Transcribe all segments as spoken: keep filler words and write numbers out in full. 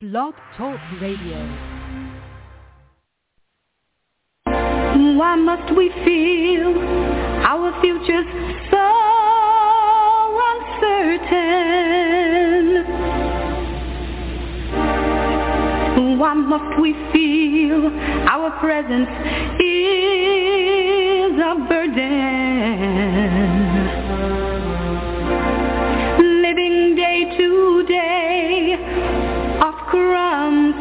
Blog Talk Radio. Why must we feel our future's so uncertain? Why must we feel our presence is a burden? Living day to day off crumbs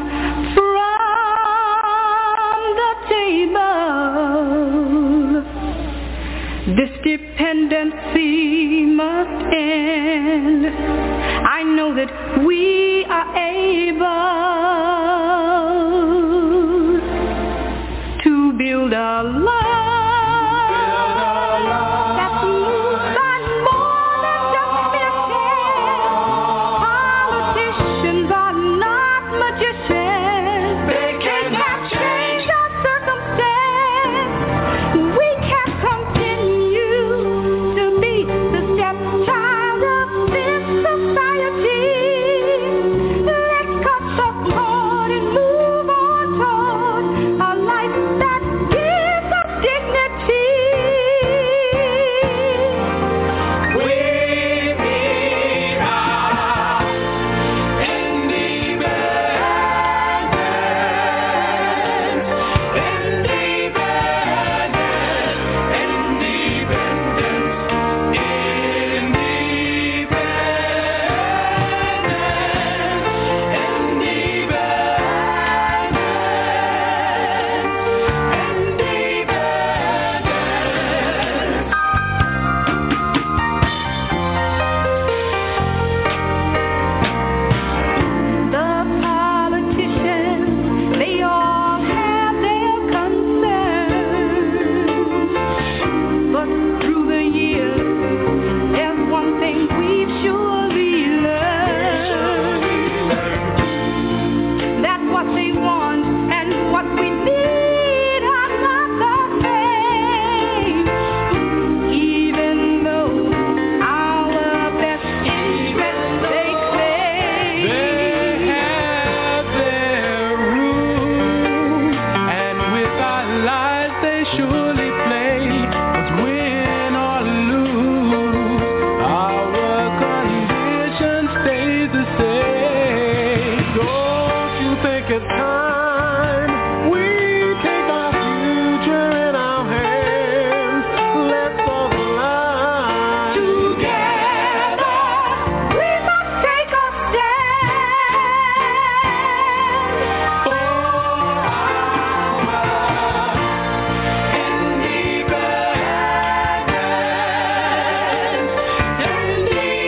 from the table. This dependency must end. I know that we are able to build a life.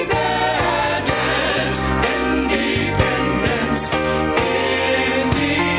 Independence, independence.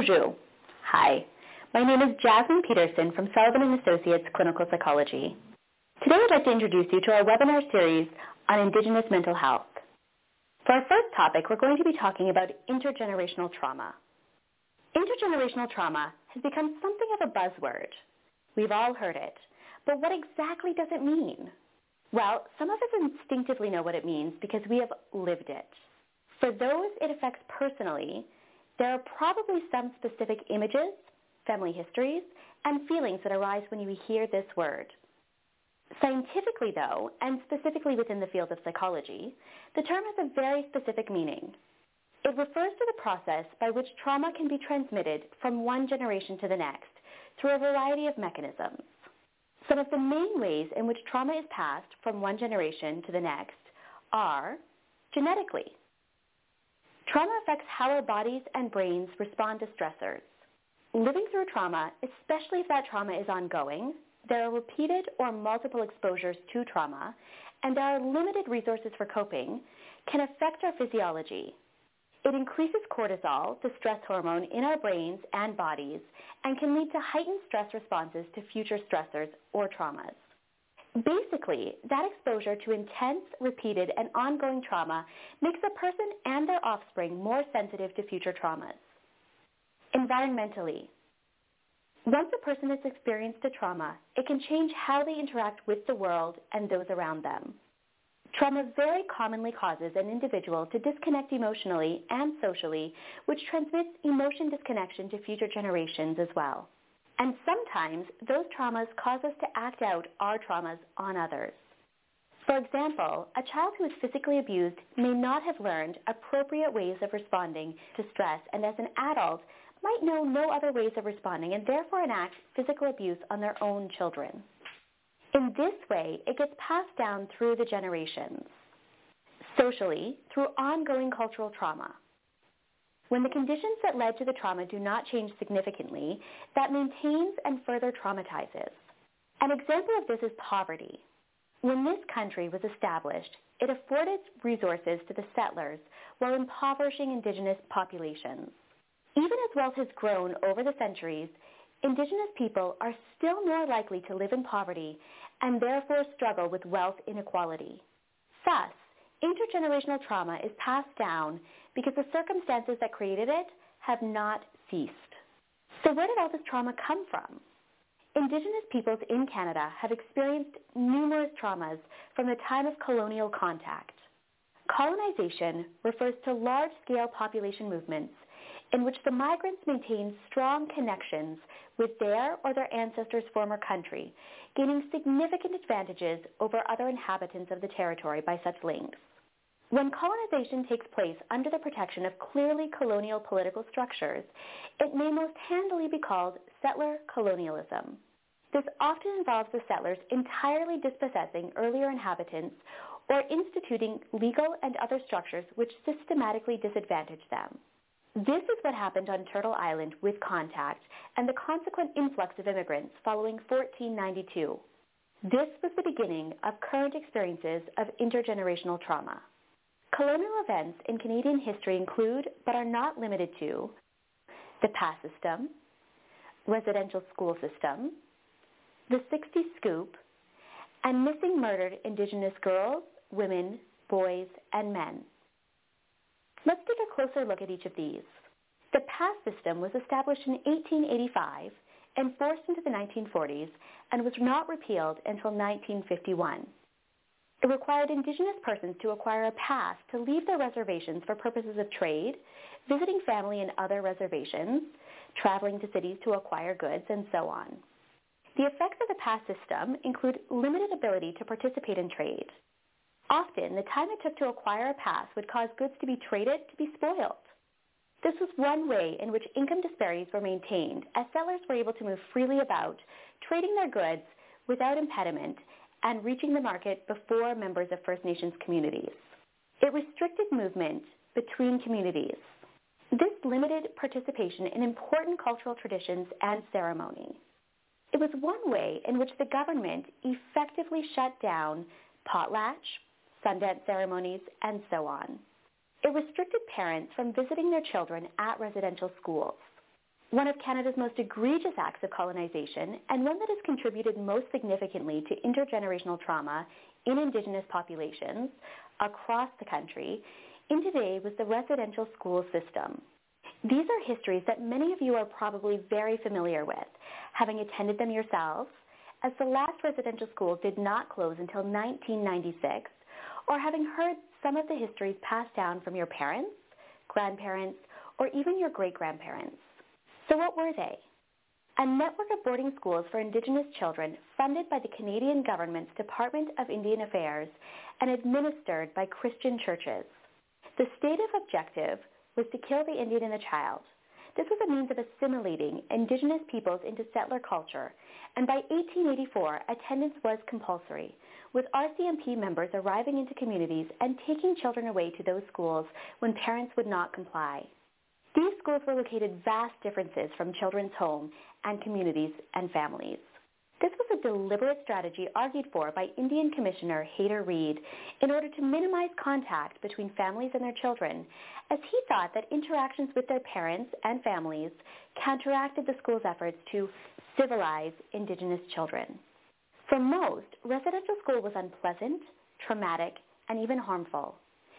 Bonjour. Hi. My name is Jasmine Peterson from Sullivan and Associates Clinical Psychology. Today I'd like to introduce you to our webinar series on Indigenous mental health. For our first topic, we're going to be talking about intergenerational trauma. Intergenerational trauma has become something of a buzzword. We've all heard it, but what exactly does it mean? Well, some of us instinctively know what it means because we have lived it. For those it affects personally, there are probably some specific images, family histories, and feelings that arise when you hear this word. Scientifically, though, and specifically within the field of psychology, the term has a very specific meaning. It refers to the process by which trauma can be transmitted from one generation to the next through a variety of mechanisms. Some of the main ways in which trauma is passed from one generation to the next are genetically. Trauma affects how our bodies and brains respond to stressors. Living through trauma, especially if that trauma is ongoing, there are repeated or multiple exposures to trauma, and there are limited resources for coping, can affect our physiology. It increases cortisol, the stress hormone, in our brains and bodies, and can lead to heightened stress responses to future stressors or traumas. Basically, that exposure to intense, repeated, and ongoing trauma makes a person and their offspring more sensitive to future traumas. Environmentally, once a person has experienced a trauma, it can change how they interact with the world and those around them. Trauma very commonly causes an individual to disconnect emotionally and socially, which transmits emotion disconnection to future generations as well. And sometimes those traumas cause us to act out our traumas on others. For example, a child who is physically abused may not have learned appropriate ways of responding to stress, and as an adult might know no other ways of responding and therefore enact physical abuse on their own children. In this way, it gets passed down through the generations. Socially, through ongoing cultural trauma. When the conditions that led to the trauma do not change significantly, that maintains and further traumatizes. An example of this is poverty. When this country was established, it afforded resources to the settlers while impoverishing indigenous populations. Even as wealth has grown over the centuries, indigenous people are still more likely to live in poverty and therefore struggle with wealth inequality. Thus, intergenerational trauma is passed down because the circumstances that created it have not ceased. So where did all this trauma come from? Indigenous peoples in Canada have experienced numerous traumas from the time of colonial contact. Colonization refers to large-scale population movements in which the migrants maintain strong connections with their or their ancestors' former country, gaining significant advantages over other inhabitants of the territory by such links. When colonization takes place under the protection of clearly colonial political structures, it may most handily be called settler colonialism. This often involves the settlers entirely dispossessing earlier inhabitants or instituting legal and other structures which systematically disadvantage them. This is what happened on Turtle Island with contact and the consequent influx of immigrants following fourteen ninety-two. This was the beginning of current experiences of intergenerational trauma. Colonial events in Canadian history include, but are not limited to, the pass system, residential school system, the sixties scoop, and missing murdered Indigenous girls, women, boys, and men. Let's take a closer look at each of these. The pass system was established in eighteen eighty-five, enforced into the nineteen forties, and was not repealed until nineteen fifty-one. It required Indigenous persons to acquire a pass to leave their reservations for purposes of trade, visiting family in other reservations, traveling to cities to acquire goods, and so on. The effects of the pass system include limited ability to participate in trade. Often, the time it took to acquire a pass would cause goods to be traded to be spoiled. This was one way in which income disparities were maintained, as settlers were able to move freely about, trading their goods without impediment and reaching the market before members of First Nations communities. It restricted movement between communities. This limited participation in important cultural traditions and ceremony. It was one way in which the government effectively shut down potlatch, Sundance ceremonies, and so on. It restricted parents from visiting their children at residential schools. One of Canada's most egregious acts of colonization, and one that has contributed most significantly to intergenerational trauma in Indigenous populations across the country, in today was the residential school system. These are histories that many of you are probably very familiar with, having attended them yourselves, as the last residential school did not close until nineteen ninety-six, or having heard some of the histories passed down from your parents, grandparents, or even your great-grandparents. So what were they? A network of boarding schools for Indigenous children funded by the Canadian government's Department of Indian Affairs and administered by Christian churches. The stated objective was to kill the Indian in the child. This was a means of assimilating Indigenous peoples into settler culture, and by eighteen eighty-four, attendance was compulsory, with R C M P members arriving into communities and taking children away to those schools when parents would not comply. These schools were located vast differences from children's home and communities and families. This was a deliberate strategy argued for by Indian Commissioner Hayter Reid in order to minimize contact between families and their children, as he thought that interactions with their parents and families counteracted the school's efforts to civilize Indigenous children. For most, residential school was unpleasant, traumatic, and even harmful.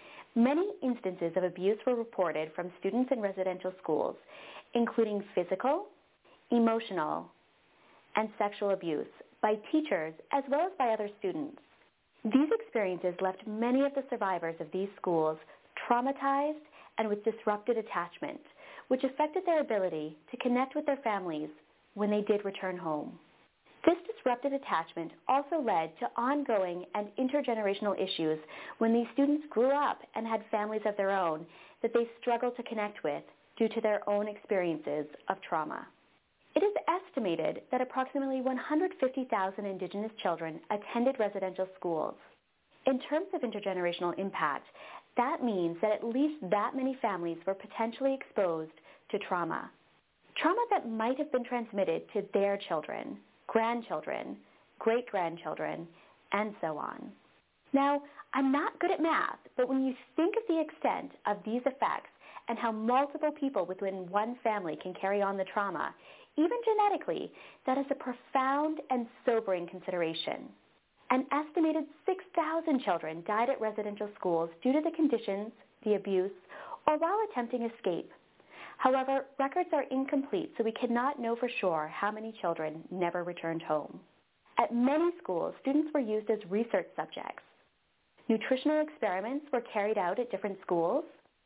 Many instances of abuse were reported from students in residential schools, including physical, emotional, and sexual abuse by teachers as well as by other students. These experiences left many of the survivors of these schools traumatized and with disrupted attachment, which affected their ability to connect with their families when they did return home. This disrupted attachment also led to ongoing and intergenerational issues when these students grew up and had families of their own that they struggled to connect with due to their own experiences of trauma. It is estimated that approximately one hundred fifty thousand Indigenous children attended residential schools. In terms of intergenerational impact, that means that at least that many families were potentially exposed to trauma. Trauma that might have been transmitted to their children, grandchildren, great-grandchildren, and so on. Now, I'm not good at math, but when you think of the extent of these effects and how multiple people within one family can carry on the trauma, even genetically, that is a profound and sobering consideration. An estimated six thousand children died at residential schools due to the conditions, the abuse, or while attempting escape. However, records are incomplete, so we cannot know for sure how many children never returned home. At many schools, students were used as research subjects. Nutritional experiments were carried out at different schools.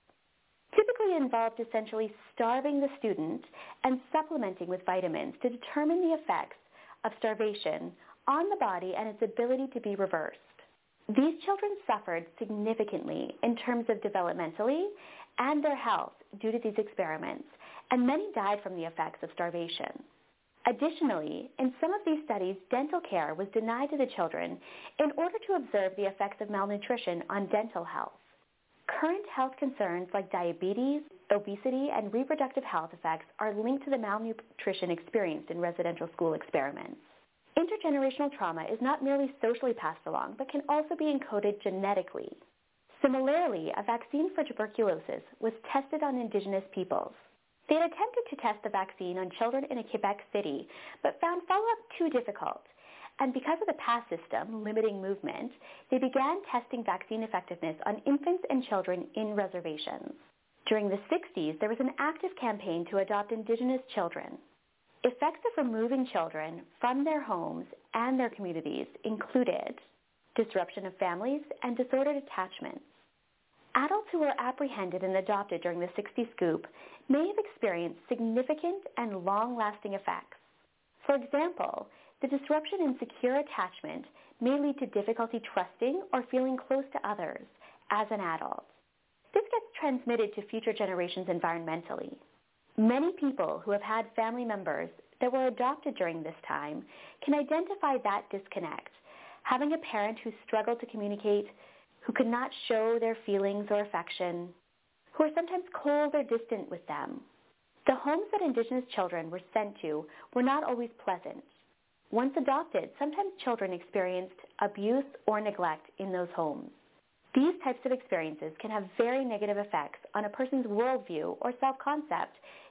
Typically involved essentially starving the student and supplementing with vitamins to determine the effects of starvation on the body and its ability to be reversed. These children suffered significantly in terms of developmentally and their health due to these experiments, and many died from the effects of starvation. Additionally, in some of these studies, dental care was denied to the children in order to observe the effects of malnutrition on dental health. Current health concerns like diabetes, obesity, and reproductive health effects are linked to the malnutrition experienced in residential school experiments. Intergenerational trauma is not merely socially passed along, but can also be encoded genetically. Similarly, a vaccine for tuberculosis was tested on Indigenous peoples. They had attempted to test the vaccine on children in a Quebec city, but found follow-up too difficult. And because of the pass system limiting movement, they began testing vaccine effectiveness on infants and children in reservations. During the sixties, there was an active campaign to adopt Indigenous children. Effects of removing children from their homes and their communities included disruption of families and disordered attachments. Adults who were apprehended and adopted during the sixties scoop may have experienced significant and long-lasting effects. For example, the disruption in secure attachment may lead to difficulty trusting or feeling close to others as an adult. This gets transmitted to future generations environmentally. Many people who have had family members that were adopted during this time can identify that disconnect, having a parent who struggled to communicate, who could not show their feelings or affection, who are sometimes cold or distant with them. The homes that Indigenous children were sent to were not always pleasant. Once adopted, sometimes children experienced abuse or neglect in those homes. These types of experiences can have very negative effects on a person's worldview or self-concept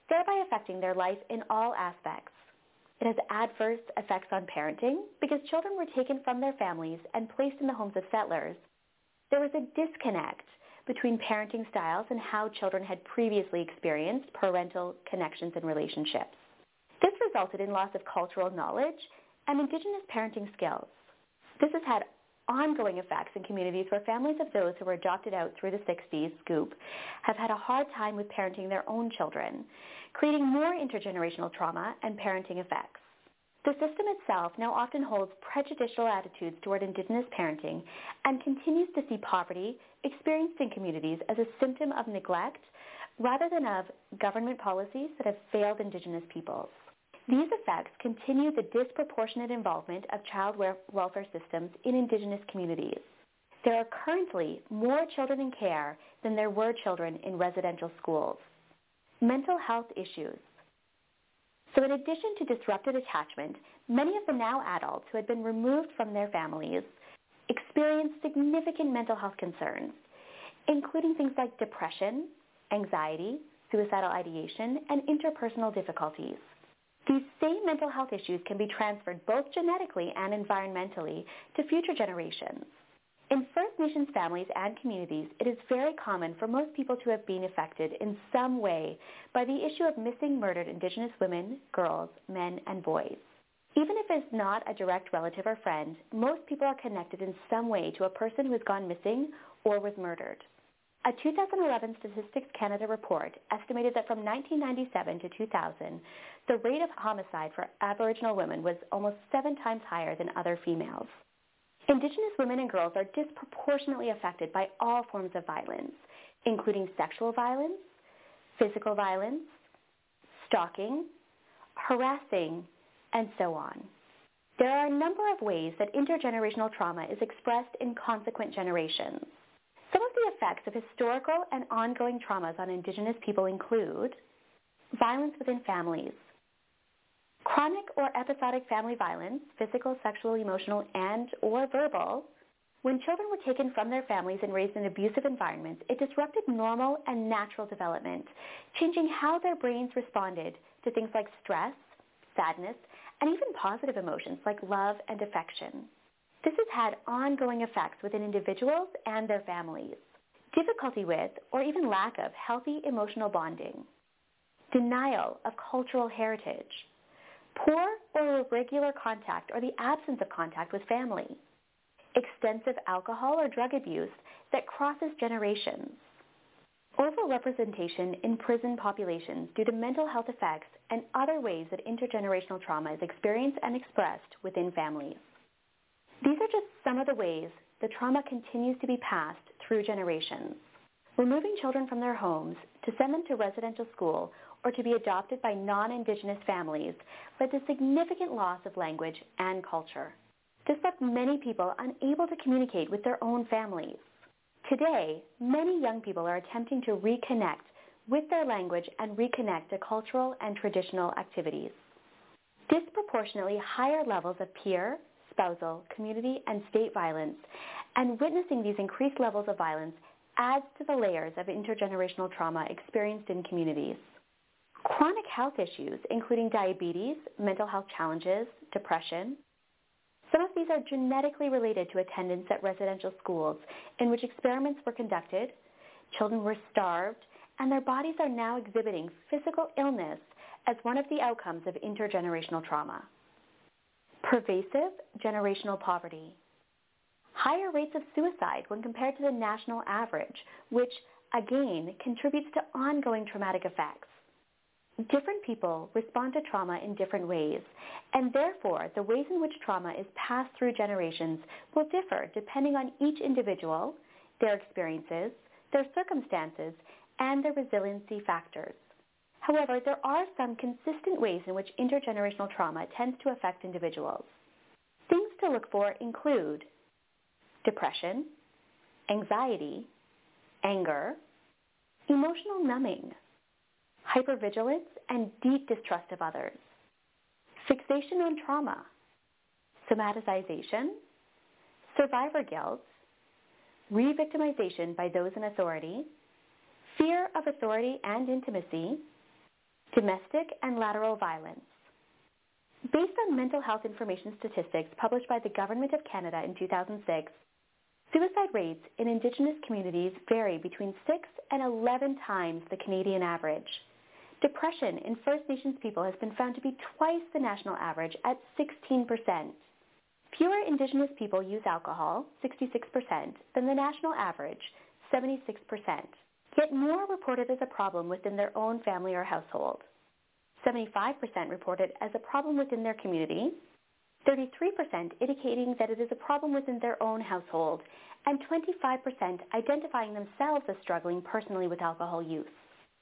thereby affecting their life in all aspects. It has adverse effects on parenting because children were taken from their families and placed in the homes of settlers. There was a disconnect between parenting styles and how children had previously experienced parental connections and relationships. This resulted in loss of cultural knowledge and Indigenous parenting skills. This has had ongoing effects in communities where families of those who were adopted out through the sixties scoop have had a hard time with parenting their own children, creating more intergenerational trauma and parenting effects. The system itself now often holds prejudicial attitudes toward Indigenous parenting and continues to see poverty experienced in communities as a symptom of neglect rather than of government policies that have failed Indigenous peoples. These effects continue the disproportionate involvement of child welfare systems in Indigenous communities. There are currently more children in care than there were children in residential schools. Mental health issues. So in addition to disrupted attachment, many of the now adults who had been removed from their families experienced significant mental health concerns, including things like depression, anxiety, suicidal ideation, and interpersonal difficulties. These same mental health issues can be transferred both genetically and environmentally to future generations. In First Nations families and communities, it is very common for most people to have been affected in some way by the issue of missing murdered Indigenous women, girls, men, and boys. Even if it's not a direct relative or friend, most people are connected in some way to a person who has gone missing or was murdered. A two thousand eleven Statistics Canada report estimated that from nineteen ninety-seven to two thousand, the rate of homicide for Aboriginal women was almost seven times higher than other females. Indigenous women and girls are disproportionately affected by all forms of violence, including sexual violence, physical violence, stalking, harassing, and so on. There are a number of ways that intergenerational trauma is expressed in consequent generations. Some of the effects of historical and ongoing traumas on Indigenous people include violence within families, chronic or episodic family violence, physical, sexual, emotional, and or verbal. When children were taken from their families and raised in abusive environments, it disrupted normal and natural development, changing how their brains responded to things like stress, sadness, and even positive emotions like love and affection. This has had ongoing effects within individuals and their families. Difficulty with, or even lack of, healthy emotional bonding. Denial of cultural heritage. Poor or irregular contact or the absence of contact with family. Extensive alcohol or drug abuse that crosses generations. Overrepresentation in prison populations due to mental health effects and other ways that intergenerational trauma is experienced and expressed within families. These are just some of the ways the trauma continues to be passed through generations. Removing children from their homes to send them to residential school or to be adopted by non-Indigenous families led to significant loss of language and culture. This left many people unable to communicate with their own families. Today, many young people are attempting to reconnect with their language and reconnect to cultural and traditional activities. Disproportionately higher levels of peer, spousal, community, and state violence, and witnessing these increased levels of violence adds to the layers of intergenerational trauma experienced in communities. Chronic health issues, including diabetes, mental health challenges, depression. Some of these are genetically related to attendance at residential schools in which experiments were conducted, children were starved, and their bodies are now exhibiting physical illness as one of the outcomes of intergenerational trauma. Pervasive generational poverty. Higher rates of suicide when compared to the national average, which, again, contributes to ongoing traumatic effects. Different people respond to trauma in different ways, and therefore the ways in which trauma is passed through generations will differ depending on each individual, their experiences, their circumstances, and their resiliency factors. However, there are some consistent ways in which intergenerational trauma tends to affect individuals. Things to look for include depression, anxiety, anger, emotional numbing, hypervigilance and deep distrust of others, fixation on trauma, somaticization, survivor guilt, re-victimization by those in authority, fear of authority and intimacy, Domestic and lateral violence. Based on mental health information statistics published by the Government of Canada in two thousand six, suicide rates in Indigenous communities vary between six and eleven times the Canadian average. Depression in First Nations people has been found to be twice the national average at sixteen percent. Fewer Indigenous people use alcohol, sixty-six percent, than the national average, seventy-six percent. Yet more reported as a problem within their own family or household. seventy-five percent reported as a problem within their community, thirty-three percent indicating that it is a problem within their own household, and twenty-five percent identifying themselves as struggling personally with alcohol use.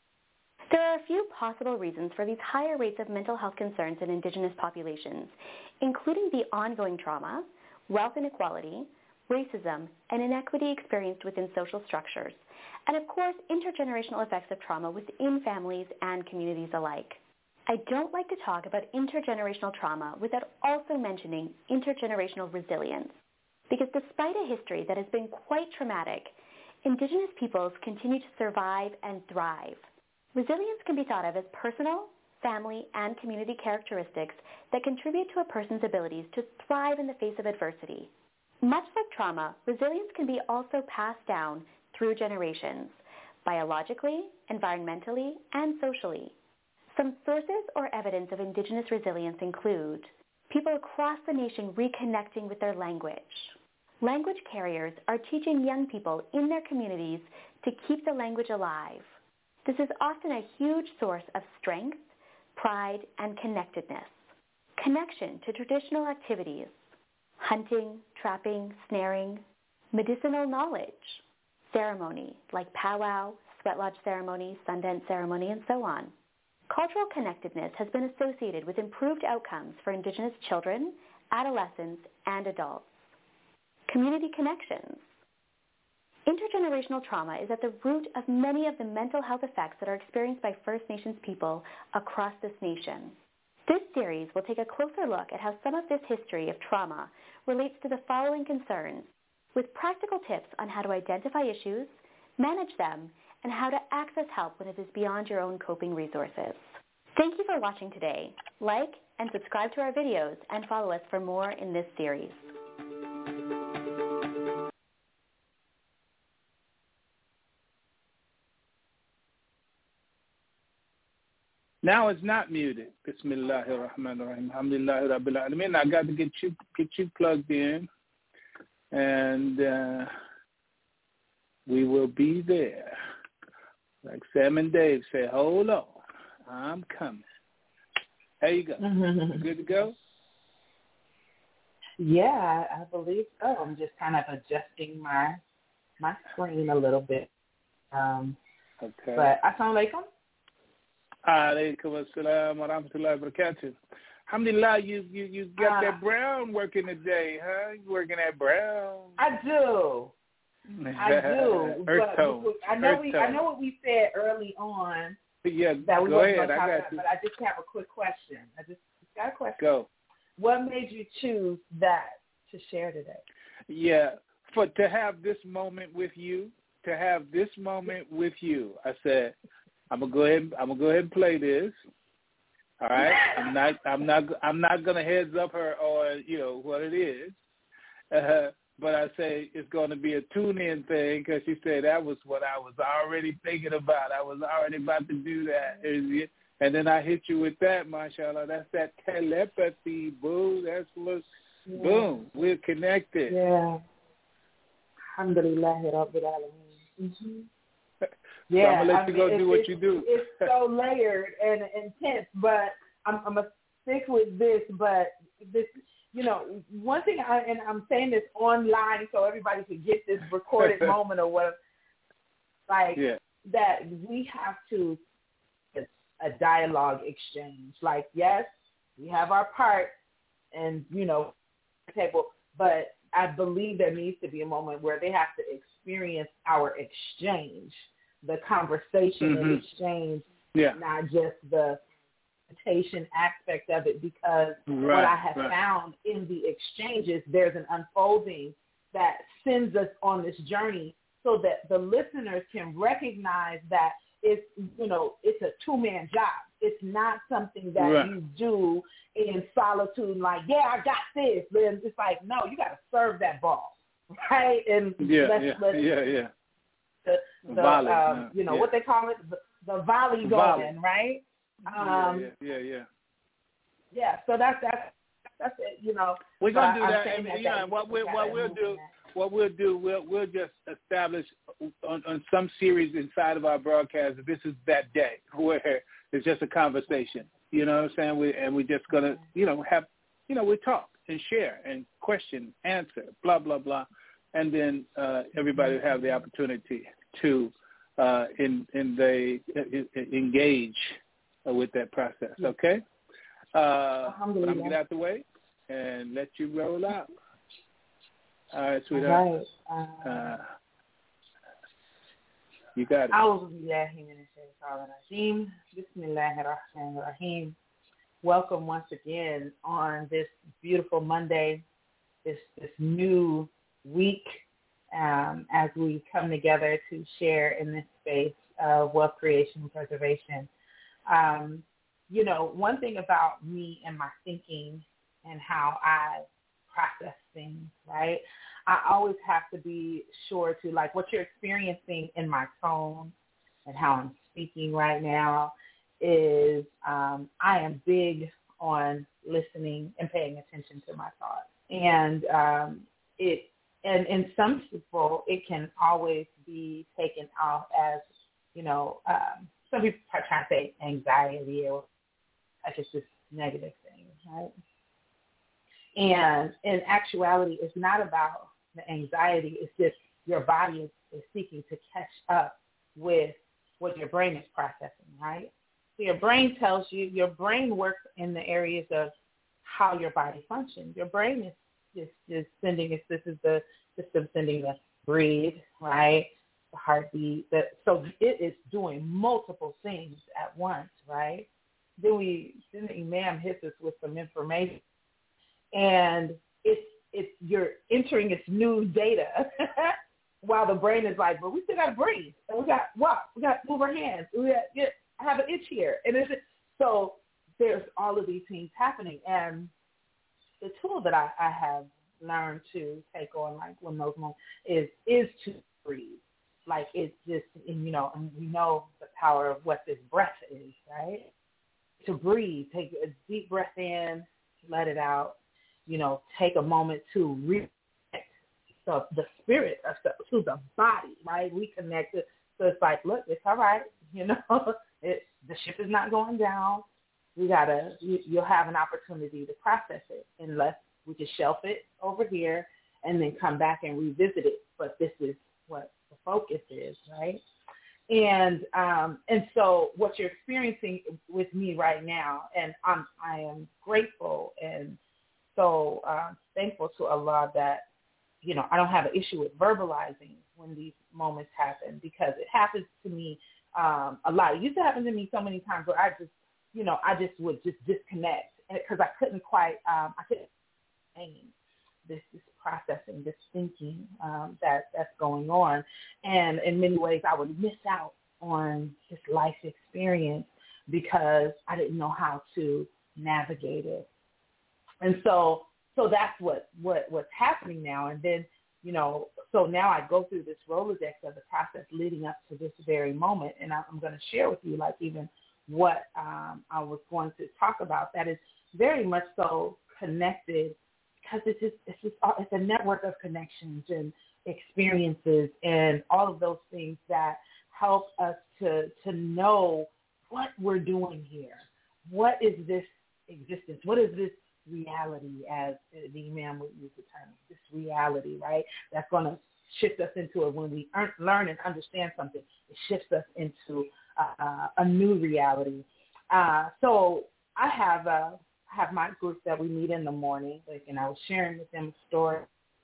There are a few possible reasons for these higher rates of mental health concerns in Indigenous populations, including the ongoing trauma, wealth inequality, racism, and inequity experienced within social structures, and of course, intergenerational effects of trauma within families and communities alike. I don't like to talk about intergenerational trauma without also mentioning intergenerational resilience, because despite a history that has been quite traumatic, Indigenous peoples continue to survive and thrive. Resilience can be thought of as personal, family, and community characteristics that contribute to a person's abilities to thrive in the face of adversity. Much like trauma, resilience can be also passed down through generations, biologically, environmentally, and socially. Some sources or evidence of Indigenous resilience include people across the nation reconnecting with their language. Language carriers are teaching young people in their communities to keep the language alive. This is often a huge source of strength, pride, and connectedness. Connection to traditional activities, hunting, trapping, snaring, medicinal knowledge, ceremony like powwow, sweat lodge ceremony, Sundance ceremony, and so on. Cultural connectedness has been associated with improved outcomes for Indigenous children, adolescents, and adults. Community connections. Intergenerational trauma is at the root of many of the mental health effects that are experienced by First Nations people across this nation. This series will take a closer look at how some of this history of trauma relates to the following concerns, with practical tips on how to identify issues, manage them, and how to access help when it is beyond your own coping resources. Thank you for watching today. Like and subscribe to our videos and follow us for more in this series. Now it's not muted. Bismillahir Rahmanir Rahim. Alhamdulillahi Rabbil Alameen. I got to get you get you plugged in, and uh, we will be there. Like Sam and Dave say, hold on, I'm coming. There you go. Good to go? Yeah, I believe so. I'm just kind of adjusting my my screen a little bit. Um, okay. But assalamu alaikum. Alaikum assalam wa rahmatullahi wa barakatuh. Alhamdulillah, you, you, you got uh, that brown working today, huh? You working that brown? I do. I do. Earth but tone. I know Earth we tone. I know what we said early on. Yeah, that we go ahead. Talk I got about, you. But I just have a quick question. I just got a question. Go. What made you choose that to share today? Yeah, for to have this moment with you, to have this moment with you, I said, I'm gonna go ahead. I'm gonna go ahead and play this. All right. I'm not. I'm not. I'm not gonna heads up her on you know what it is. Uh, but I say it's going to be a tune-in thing because she said that was what I was already thinking about. I was already about to do that. And then I hit you with that, mashallah. That's that telepathy, boo. That's what, yeah. Boom, we're connected. Yeah. Alhamdulillah, Rabbil Alameen. Mm-hmm. Yeah, so I'm going to let I you mean, go do what you do. It's so layered and intense, but I'm, I'm going to stick with this, but this you know, one thing, I, and I'm saying this online so everybody can get this recorded moment or whatever, like yeah. that we have to, it's a dialogue exchange. Like, yes, we have our part and, you know, table, but I believe there needs to be a moment where they have to experience our exchange, the conversation mm-hmm. and exchange, yeah. not just the aspect of it, because right, what I have right. found in the exchanges, there's an unfolding that sends us on this journey so that the listeners can recognize that it's, you know, it's a two-man job. It's not something that right. you do in solitude, like, yeah, I got this. Then it's like, no, you got to serve that ball, right? And yeah, let's, yeah, let's, yeah, yeah. The, the volley, um, uh, you know, yeah. what they call it, the, the volley going, volley. right? Um, yeah, yeah, yeah, yeah. Yeah, so that's that's that's it. You know, we're gonna do I'm that, saying and that you know that what we what we'll do. that. What we'll do, we'll we'll just establish on, on some series inside of our broadcast that this is that day where it's just a conversation. You know what I'm saying? We and we're just gonna, you know, have, you know, we talk and share and question, answer, blah blah blah, and then uh, everybody will have the opportunity to uh, in in they engage with that process. Okay. Uh, but I'm gonna get out the way and let you roll out. All right, sweetheart. All right. Uh, uh, you got it. Bismillahirrahmanirrahim. Welcome once again on this beautiful Monday, this this new week, um, as we come together to share in this space of wealth creation and preservation. Um, you know, one thing about me and my thinking and how I process things, right? I always have to be sure to, like, what you're experiencing in my tone and how I'm speaking right now is um, I am big on listening and paying attention to my thoughts. And um, it, and in some people, it can always be taken off as, you know, um, some people are trying to say anxiety or like it's this negative thing, right? And in actuality, it's not about the anxiety. It's just your body is, is seeking to catch up with what your brain is processing, right? So your brain tells you, your brain works in the areas of how your body functions. Your brain is is, is sending, it's, this is the system sending the breathe, right? The heartbeat. The, so it is doing multiple things at once, right? Then we, then the imam hits us with some information. And it's it's you're entering its new data while the brain is like, but we still got to breathe, and we got what we got to move our hands. We got get I have an itch here, and it's so there's all of these things happening. And the tool that I, I have learned to take on, like when those moments, is is to breathe. Like it's just, and you know, and we know the power of what this breath is, right? To breathe, take a deep breath in, let it out. You know, take a moment to reconnect the, the spirit to the body, right? Reconnect it. So it's like, look, it's all right. You know, it, the ship is not going down. We got to, you, you'll have an opportunity to process it unless we just shelf it over here and then come back and revisit it. But this is what the focus is, right? And um, and so what you're experiencing with me right now, and I'm I am grateful and so uh, thankful to Allah that, you know, I don't have an issue with verbalizing when these moments happen, because it happens to me um, a lot. It used to happen to me so many times where I just, you know, I just would just disconnect because I couldn't quite, um, I couldn't aim this, this processing, this thinking um, that that's going on. And in many ways I would miss out on this life experience because I didn't know how to navigate it. And so, so that's what, what, what's happening now. And then, you know, so now I go through this Rolodex of the process leading up to this very moment. And I'm going to share with you, like, even what um, I was going to talk about that is very much so connected, because it's just, it's just, it's a network of connections and experiences and all of those things that help us to, to know what we're doing here. What is this existence? What is this reality, as the Imam would use the term, this reality, right? That's going to shift us into it. When we learn and understand something, it shifts us into uh, a new reality. Uh, so I have a, have my group that we meet in the morning, like, and I was sharing with them a story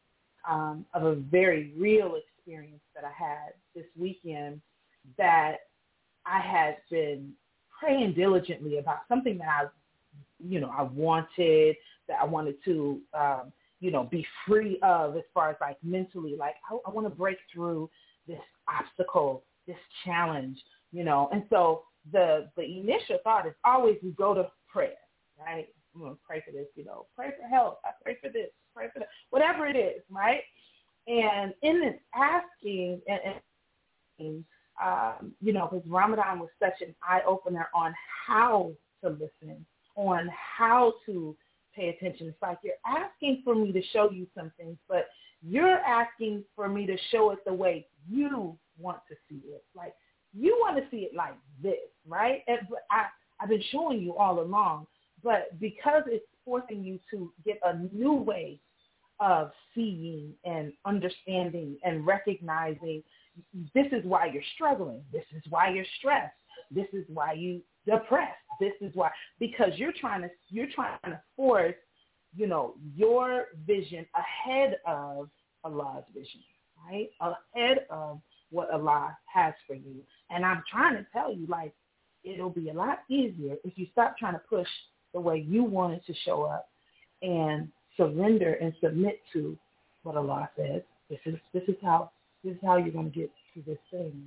um, of a very real experience that I had this weekend that I had been praying diligently about, something that I you know, I wanted, that I wanted to, um, you know, be free of, as far as like mentally, like I, I want to break through this obstacle, this challenge, you know. And so the the initial thought is always we go to prayer, right? I'm going to pray for this, you know, pray for help. I pray for this, pray for that, whatever it is, right? And in this asking, and, and um, you know, because Ramadan was such an eye-opener on how to listen, on how to pay attention. It's like you're asking for me to show you some things, but you're asking for me to show it the way you want to see it. Like, you want to see it like this, right? And I, I've been showing you all along, but because it's forcing you to get a new way of seeing and understanding and recognizing, this is why you're struggling. This is why you're stressed. This is why you depressed. This is why, because you're trying to, you're trying to force, you know, your vision ahead of Allah's vision, right? Ahead of what Allah has for you. And I'm trying to tell you, like, it'll be a lot easier if you stop trying to push the way you want it to show up and surrender and submit to what Allah says. This is this is how this is how you're going to get to this thing.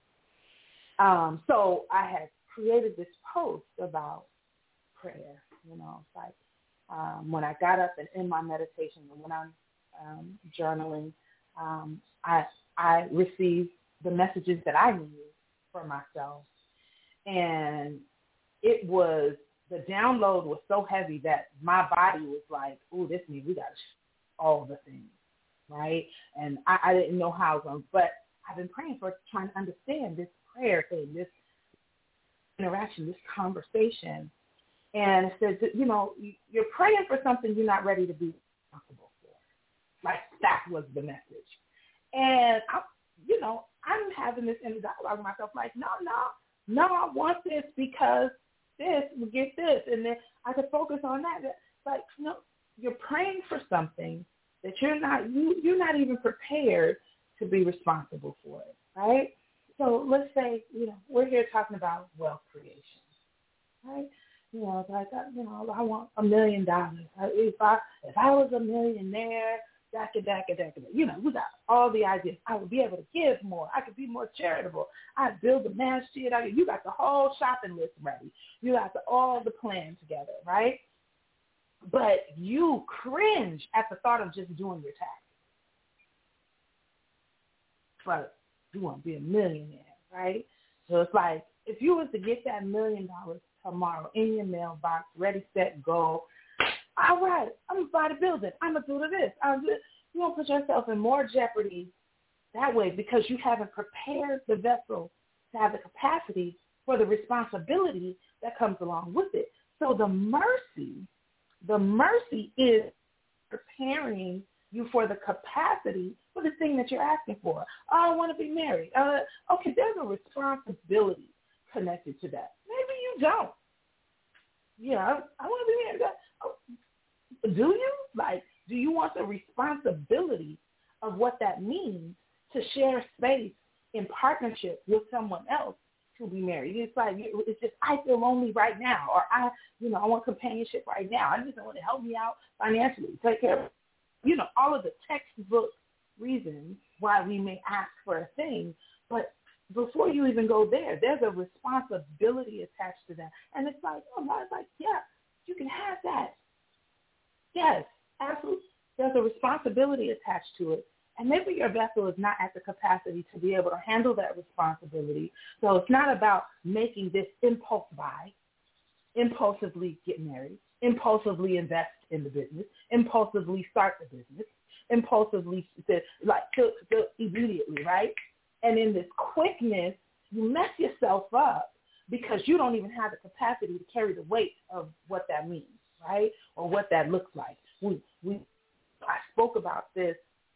Um, so I had created this post about prayer. You know, it's like um, when I got up and in my meditation and when I'm um, journaling, um, I I received the messages that I needed for myself, and it was, the download was so heavy that my body was like, "Ooh, this means we got to sh- all the things, right?" And I, I didn't know how I was going, but I've been praying for, trying to understand this prayer thing, this interaction, this conversation. And it says, that, you know, you're praying for something you're not ready to be responsible for. Like, that was the message. And, I, you know, I'm having this inner dialogue with myself, like, no, no, no, I want this because this will get this. And then I could focus on that. Like, no, you're praying for something that you're not, you, you're not even prepared to be responsible for it, right? So let's say, you know, we're here talking about wealth creation, right? You know, like, you know, I want a million dollars. If I if I was a millionaire, daka, daka, daka, you know, we got all the ideas. I would be able to give more. I could be more charitable. I'd build a masjid. I, you got the whole shopping list ready. You got the, all the plan together, right? But you cringe at the thought of just doing your taxes. But you want to be a millionaire, right? So it's like, if you was to get that million dollars tomorrow in your mailbox, ready, set, go, all right, I'm going to buy the building. I'm going to do this. I'm gonna, you won't put yourself in more jeopardy that way because you haven't prepared the vessel to have the capacity for the responsibility that comes along with it. So the mercy, the mercy is preparing you for the capacity for the thing that you're asking for. Oh, I want to be married. Uh, okay, there's a responsibility connected to that. Maybe you don't. Yeah, I, I want to be married. Oh, do you? Like, do you want the responsibility of what that means to share space in partnership with someone else to be married? It's like, it's just, I feel lonely right now, or I, you know, I want companionship right now. I just want to help me out financially, take care of, you know, all of the textbook reasons why we may ask for a thing. But before you even go there, there's a responsibility attached to that. And it's like, oh, God's like, yeah, you can have that. Yes, absolutely. There's a responsibility attached to it. And maybe your vessel is not at the capacity to be able to handle that responsibility. So it's not about making this impulse buy, impulsively get married, impulsively invest in the business, impulsively start the business, impulsively, to, like, to, to immediately, right? And in this quickness, you mess yourself up because you don't even have the capacity to carry the weight of what that means, right? Or what that looks like. We, we, I spoke about this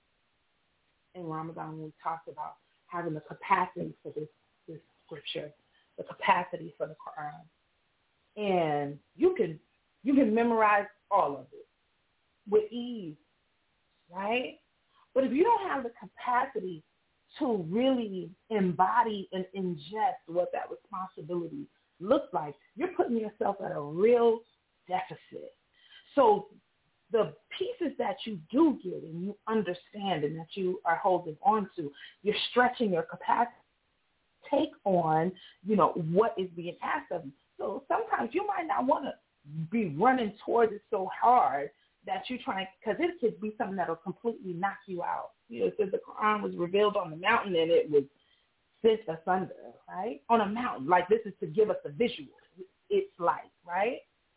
in Ramadan when we talked about having the capacity for this, this scripture, the capacity for the Quran. And you can you can memorize all of it with ease, right? But if you don't have the capacity to really embody and ingest what that responsibility looks like, you're putting yourself at a real deficit. So the pieces that you do get and you understand and that you are holding on to, you're stretching your capacity, take on, you know, what is being asked of you. So sometimes you might not want to be running towards it so hard that you're trying, because it could be something that will completely knock you out. You know, it says the Quran was revealed on the mountain and it was sent asunder, right? On a mountain. Like, this is to give us a visual. It's like, right?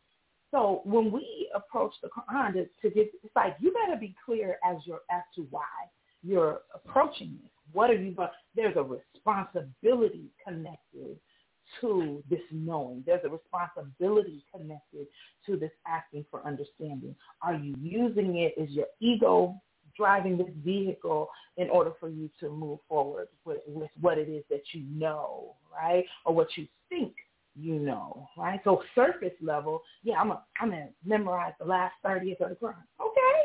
So when we approach the Quran to, to get, it's like, you better be clear as your as to why you're approaching this. What are you going? There's a responsibility connected to this knowing. There's a responsibility connected to this asking for understanding. Are you using it? Is your ego driving this vehicle in order for you to move forward with, with what it is that you know, right? Or what you think you know, right? So surface level, yeah, I'm a, I'm going to memorize the last thirtieth of the Quran. Okay.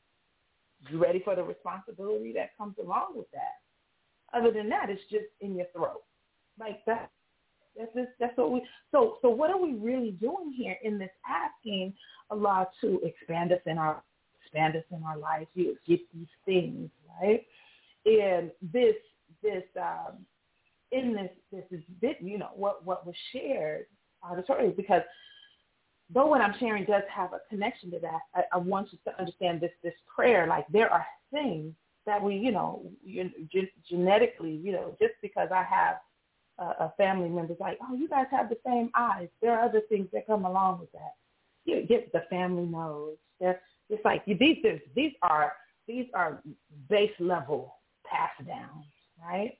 You ready for the responsibility that comes along with that? Other than that, it's just in your throat. Like that. That's just, that's what we. So so what are we really doing here in this asking Allah to expand us in our expand us in our lives? You get these things, right? And this this um, in this this is bit, you know, what what was shared auditory, because though what I'm sharing does have a connection to that, I, I want you to understand this this prayer. Like, there are things that we, you know, you, genetically, you know, just because I have a family member's like, oh, you guys have the same eyes. There are other things that come along with that. You get the family knows. They're, it's like these these are these are base level pass downs, right?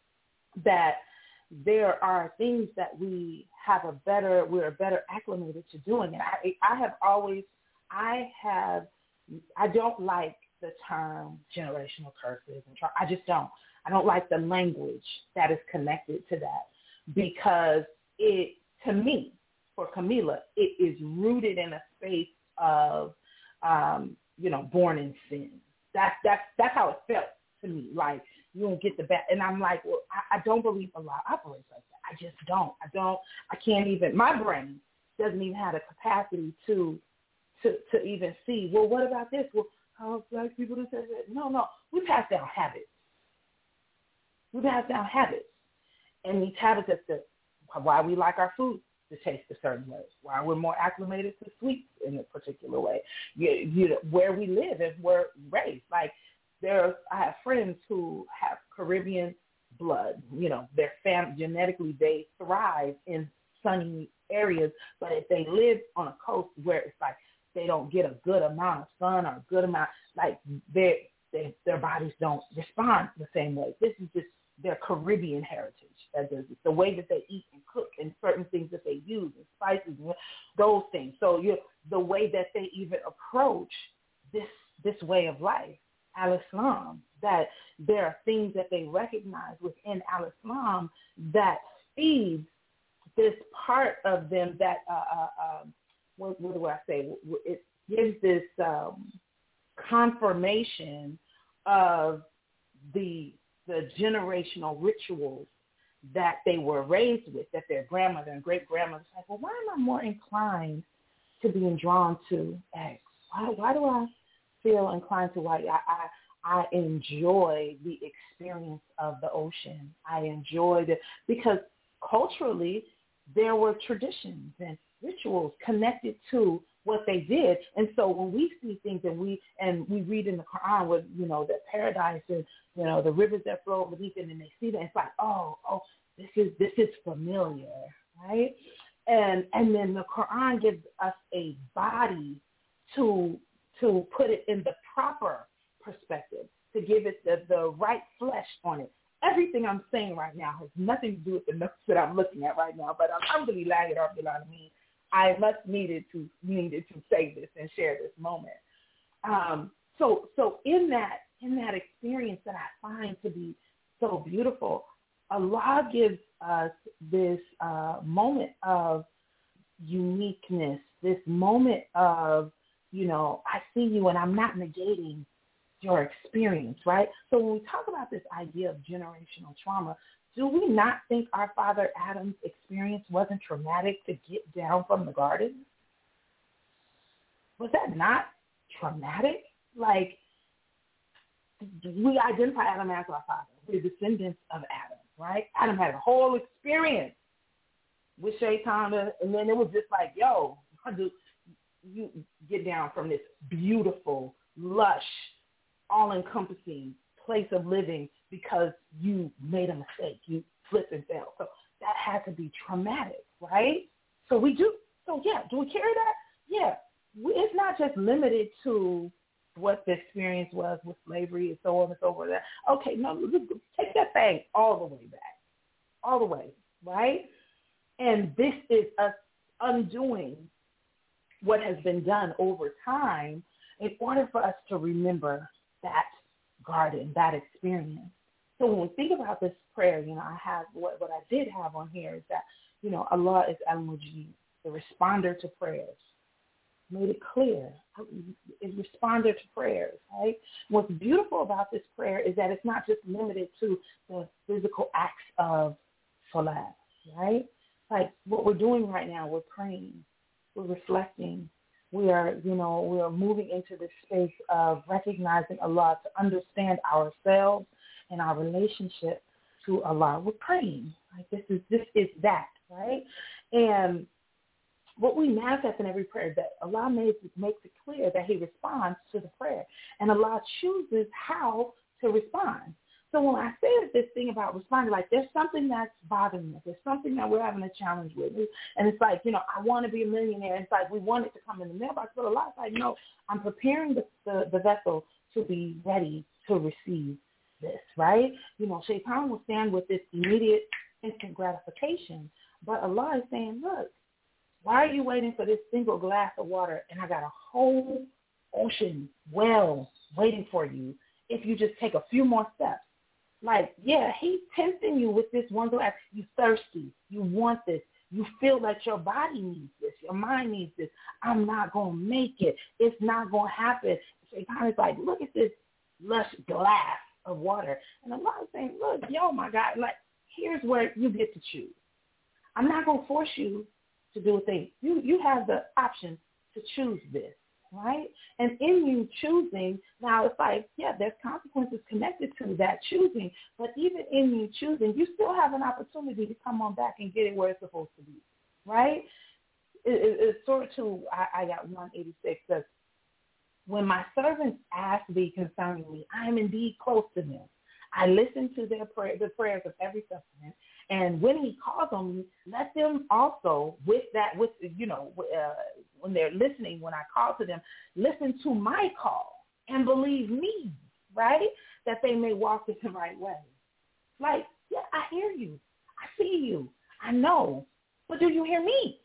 That there are things that we have a better we're better acclimated to doing. And I I have always I have I don't like the term generational curses and tra- I just don't. I don't like the language that is connected to that, because it, to me, for Camila, it is rooted in a space of, um, you know, born in sin. That's that's that's how it felt to me. Like, you don't get the back, and I'm like, well, I, I don't believe Allah operates like that. I just don't. I don't. I can't even. My brain doesn't even have the capacity to to to even see. Well, what about this? Well, how black people do that? No, no. We pass down habits. We pass down habits, and these habits are the, why we like our food to taste a certain way, why we're more acclimated to sweets in a particular way, you, you know, where we live and where we're raised. Like, there, I have friends who have Caribbean blood. You know, their fam genetically they thrive in sunny areas, but if they live on a coast where it's like they don't get a good amount of sun or a good amount, like their they, their bodies don't respond the same way. This is just their Caribbean heritage. That is the way that they eat and cook and certain things that they use and spices and those things. So you the way that they even approach this this way of life, Al-Islam, that there are things that they recognize within Al-Islam that feeds this part of them that, uh, uh, um, what, what do I say? It gives this um, confirmation of the the generational rituals that they were raised with, that their grandmother and great-grandmother said, well, why am I more inclined to being drawn to eggs? Why, why do I feel inclined to white? I, I, I enjoy the experience of the ocean. I enjoy the, because culturally there were traditions and rituals connected to what they did. And so when we see things and we and we read in the Quran with, you know, the paradise and, you know, the rivers that flow beneath it, and they see that, it's like, oh, oh, this is this is familiar, right? And and then the Quran gives us a body to to put it in the proper perspective, to give it the, the right flesh on it. Everything I'm saying right now has nothing to do with the notes that I'm looking at right now, but alhamdulillah, rabbil alameen, I must needed to needed to say this and share this moment. Um, so so in that in that experience that I find to be so beautiful, Allah gives us this uh, moment of uniqueness, this moment of, you know, I see you and I'm not negating your experience, right? So when we talk about this idea of generational trauma, do we not think our father Adam's experience wasn't traumatic to get down from the garden? Was that not traumatic? Like, we identify Adam as our father. We're descendants of Adam. right? Adam had a whole experience with Shaitan, and then it was just like, yo, you get down from this beautiful, lush, all-encompassing place of living because you made a mistake. You slipped and fell. So that had to be traumatic, right? So we do. So, yeah, do we carry that? Yeah. We, it's not just limited to what the experience was with slavery and so on and so forth. Okay, no, take that thing all the way back, all the way, right? And this is us undoing what has been done over time in order for us to remember that garden, that experience. So when we think about this prayer, you know, I have, what, what I did have on here is that, you know, Allah is Al-Mujib, the responder to prayers. Made it clear, is responder to prayers, right? What's beautiful about this prayer is that it's not just limited to the physical acts of salat, right? Like what we're doing right now, we're praying, we're reflecting, we are, you know, we are moving into this space of recognizing Allah to understand ourselves and our relationship to Allah. We're praying, like this is this is that, right? And what we manifest in every prayer, that Allah makes, makes it clear that he responds to the prayer. And Allah chooses how to respond. So when I say this thing about responding, like there's something that's bothering us. There's something that we're having a challenge with. And it's like, you know, I want to be a millionaire. It's like we want it to come in the mailbox. But Allah's like, no, I'm preparing the, the, the vessel to be ready to receive this, right? You know, Shaitan will stand with this immediate instant gratification. But Allah is saying, look, why are you waiting for this single glass of water and I got a whole ocean well waiting for you if you just take a few more steps? Like, yeah, he's tempting you with this one glass. You thirsty. You want this. You feel like your body needs this. Your mind needs this. I'm not going to make it. It's not going to happen. Shaitan is like, look at this lush glass of water. And Allah is saying, look, yo, my God, like, here's where you get to choose. I'm not going to force you to do a thing. You you have the option to choose this, right? And in you choosing, now it's like, yeah, there's consequences connected to that choosing, but even in you choosing, you still have an opportunity to come on back and get it where it's supposed to be, right? It, it, it's sort of to, I, I got one eighty-six says, when my servants ask thee concerning me, I am indeed close to them. I listen to their prayer, the prayers of every suppliant. And when he calls on me, let them also, with that, with you know, uh, when they're listening, when I call to them, listen to my call and believe me, right? That they may walk in the right way. Like, yeah, I hear you. I see you. I know. But do you hear me?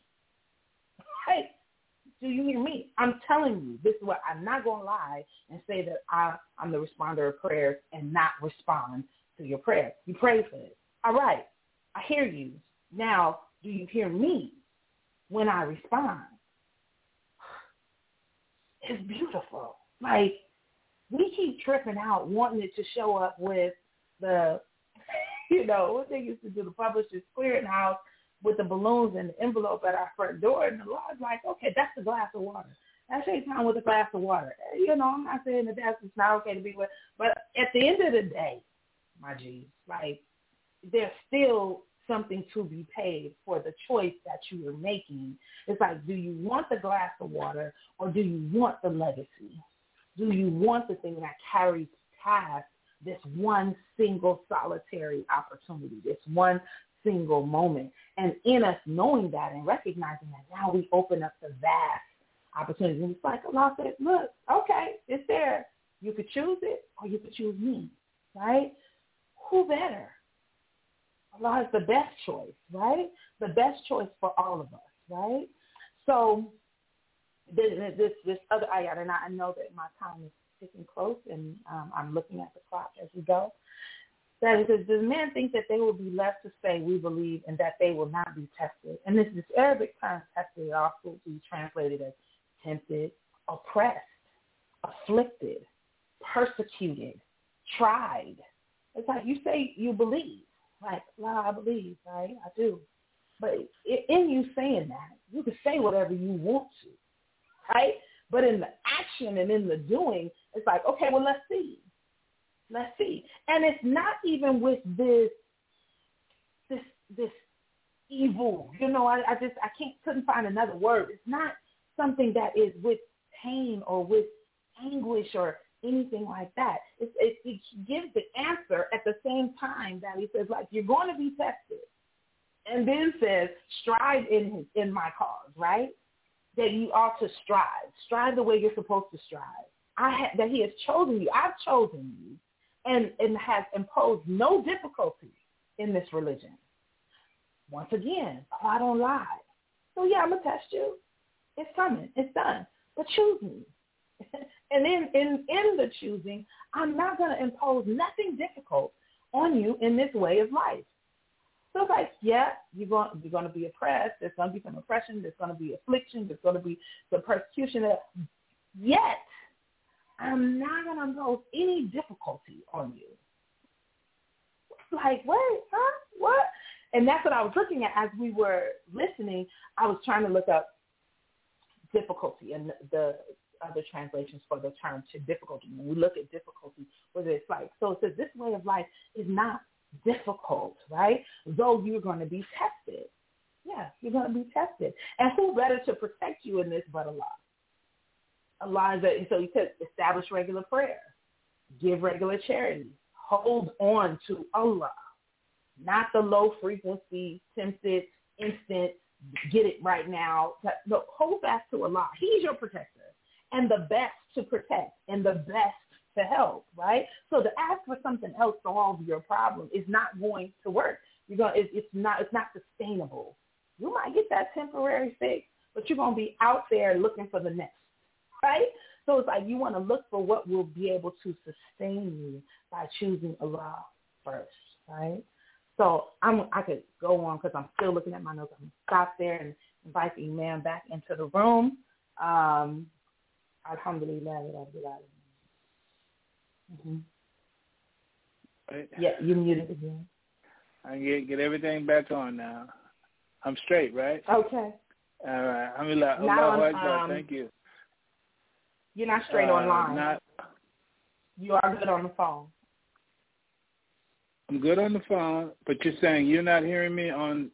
Right? Do you hear me? I'm telling you, this is what I'm not going to lie and say that I, I'm the responder of prayers and not respond to your prayer. You pray for it. All right. I hear you. Now, do you hear me when I respond? It's beautiful. Like, we keep tripping out wanting it to show up with the, you know, what they used to do, the Publishers Clearinghouse with the balloons and the envelope at our front door. And the Lord's like, okay, that's a glass of water. That's Shaitan with a glass of water. You know, I'm not saying that that's it's not okay to be with, but at the end of the day, my G's, like, there's still something to be paid for the choice that you are making. It's like, do you want the glass of water or do you want the legacy? Do you want the thing that carries past this one single solitary opportunity, this one single moment? And in us knowing that and recognizing that, now we open up the vast opportunities. And it's like Allah said, look, okay, it's there. You could choose it or you could choose me, right? Who better? Allah is the best choice, right? The best choice for all of us, right? So this this, this other ayat, and I know that my time is ticking close, and um, I'm looking at the clock as we go. That it says, does man think that they will be left to say we believe and that they will not be tested? And this, this Arabic term tested also be translated as tempted, oppressed, afflicted, persecuted, tried. It's like you say you believe. Like, well, I believe, right? I do. But in you saying that, you can say whatever you want to, right? But in the action and in the doing, it's like, okay, well, let's see. Let's see. And it's not even with this this evil. You know, I, I just I can't couldn't find another word. It's not something that is with pain or with anguish or anything like that. It, it, it gives the answer at the same time that he says, like, you're going to be tested. And then says, strive in in my cause, right? That you ought to strive. Strive the way you're supposed to strive. I ha- that he has chosen you. I've chosen you and, and has imposed no difficulty in this religion. Once again, I don't lie. So, yeah, I'm going to test you. It's coming. It's done. But choose me. And then in, in the choosing, I'm not going to impose nothing difficult on you in this way of life. So it's like, yeah, you're going, you're going to be oppressed. There's going to be some oppression. There's going to be affliction. There's going to be some persecution. Yet, I'm not going to impose any difficulty on you. Like, wait, huh? What? And that's what I was looking at as we were listening. I was trying to look up difficulty and the other translations for the term to difficulty. When we look at difficulty, whether it's like, so it says this way of life is not difficult, right? Though you're going to be tested. Yeah, you're going to be tested. And who better to protect you in this but Allah? Allah is a, so he says, establish regular prayer, give regular charity, hold on to Allah, not the low frequency, tempted, instant, get it right now. No, hold fast to Allah. He's your protector and the best to protect and the best to help, right? So to ask for something else to solve your problem is not going to work. You're going, it's, it's not, it's not sustainable. You might get that temporary fix, but you're going to be out there looking for the next, right? So it's like you want to look for what will be able to sustain you by choosing Allah first, right? So I'm, I could go on because I'm still looking at my notes. I'm going to stop there and invite the imam back into the room. Um, Alhamdulillah. Mm-hmm. Right. Yeah, you muted again. I get get everything back on now. I'm straight, right? Okay. All right. Alhamdulillah. Not Allah on, Akbar. um, Thank you. You're not straight uh, online. Not. You are good on the phone. I'm good on the phone, but you're saying you're not hearing me on.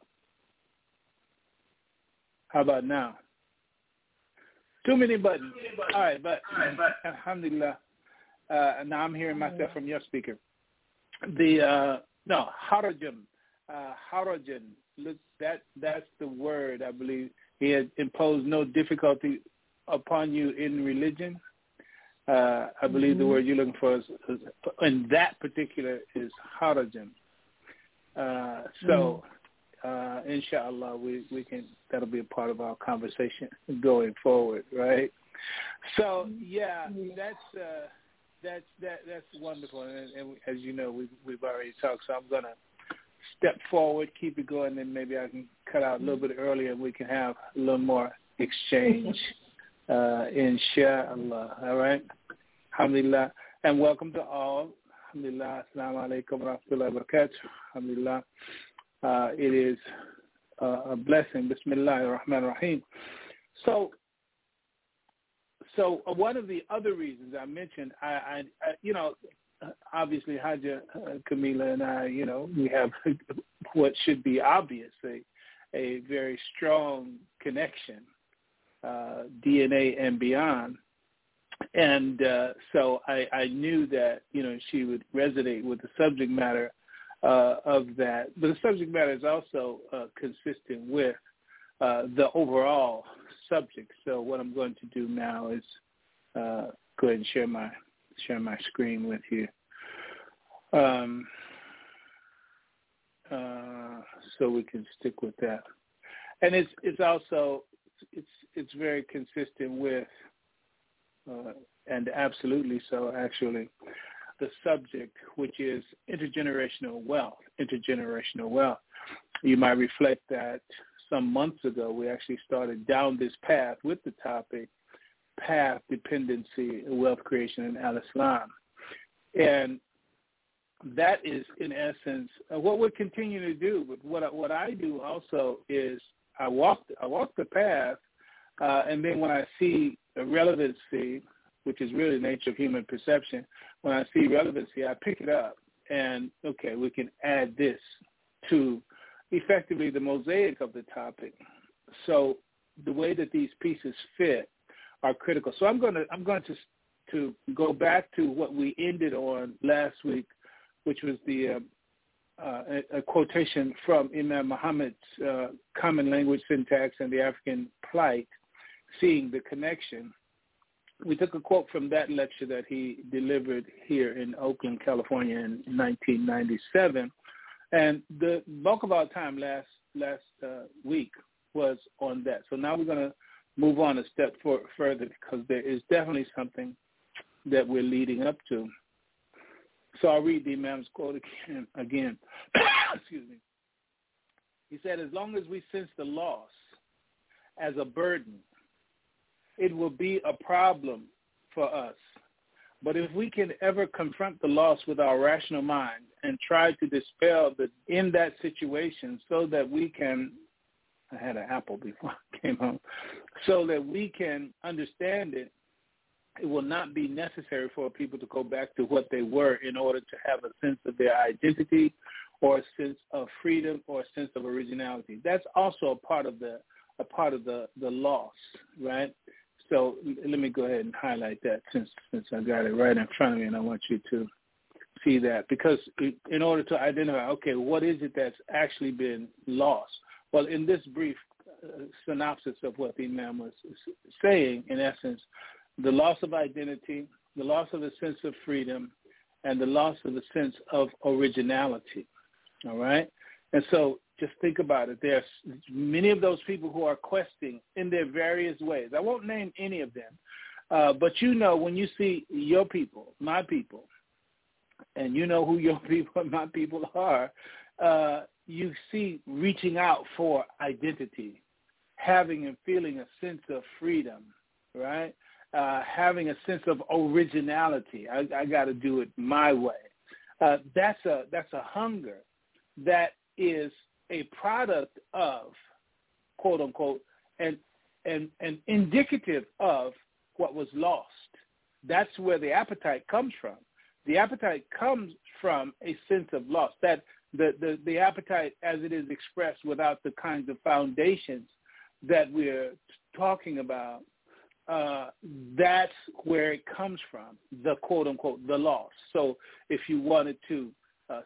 How about now? Too many buttons. All right, but, All right, but alhamdulillah. Uh, now I'm hearing myself from your speaker. The uh, no harajan, uh, harajan. Look, that that's the word I believe. He had imposed no difficulty upon you in religion. Uh, I believe mm-hmm. the word you're looking for is, is in that particular is harajan. Uh, so, mm-hmm. uh, inshallah, we we can that'll be a part of our conversation going forward, right? So yeah, that's. Uh, That's that. That's wonderful, and, and as you know, we've we've already talked. So I'm gonna step forward, keep it going, and maybe I can cut out a little bit earlier, and we can have a little more exchange. uh, inshallah. All right. Alhamdulillah, and welcome to all. Alhamdulillah. Assalamu alaikum wa rahmatullahi wa barakatuh. Alhamdulillah. Uh, it is uh, a blessing. Bismillah ar-Rahman ar-Rahim. So. So uh, one of the other reasons I mentioned, I, I, I you know, obviously Haja uh, Camila and I, you know, we have what should be obviously a very strong connection, uh, D N A and beyond. And uh, so I, I knew that, you know, she would resonate with the subject matter uh, of that. But the subject matter is also uh, consistent with uh, the overall subject. So what I'm going to do now is uh, go ahead and share my share my screen with you, um, uh, so we can stick with that. And it's it's also it's it's very consistent with uh, and absolutely so actually the subject, which is intergenerational wealth. Intergenerational wealth. You might reflect that. Some months ago, we actually started down this path with the topic, path, dependency, wealth creation in Al-Islam. And that is, in essence, uh, what we're continuing to do. But what I, what I do also is I walk, I walk the path, uh, and then when I see a relevancy, which is really the nature of human perception, when I see relevancy, I pick it up and, okay, we can add this to effectively the mosaic of the topic. So the way that these pieces fit are critical. So I'm going to I'm going to to go back to what we ended on last week, which was the uh, uh, a, a quotation from Imam Muhammad's uh, Common Language Syntax and the African Plight, Seeing the Connection. We took a quote from that lecture that he delivered here in Oakland, California in nineteen ninety-seven. And the bulk of our time last last uh, week was on that. So now we're going to move on a step for, further because there is definitely something that we're leading up to. So I'll read the Imam's quote again. again. Excuse me. He said, as long as we sense the loss as a burden, it will be a problem for us. But if we can ever confront the loss with our rational mind and try to dispel the in that situation so that we can, I had an apple before I came home, so that we can understand it, it will not be necessary for people to go back to what they were in order to have a sense of their identity or a sense of freedom or a sense of originality. That's also a part of the a part of the, the loss, right? So let me go ahead and highlight that since since I got it right in front of me, and I want you to see that. Because in order to identify, okay, what is it that's actually been lost? Well, in this brief uh, synopsis of what the Imam was saying, in essence, the loss of identity, the loss of a sense of freedom, and the loss of a sense of originality, all right? And so just think about it. There's many of those people who are questing in their various ways. I won't name any of them, uh, but you know when you see your people, my people, and you know who your people and my people are, uh, you see reaching out for identity, having and feeling a sense of freedom, right? Uh, having a sense of originality. I, I got to do it my way. Uh, that's a that's a hunger that is a product of, quote unquote, and and and indicative of what was lost. That's where the appetite comes from. The appetite comes from a sense of loss. That the the, the appetite, as it is expressed without the kinds of foundations that we're talking about, uh, that's where it comes from. The quote unquote the loss. So if you wanted to uh,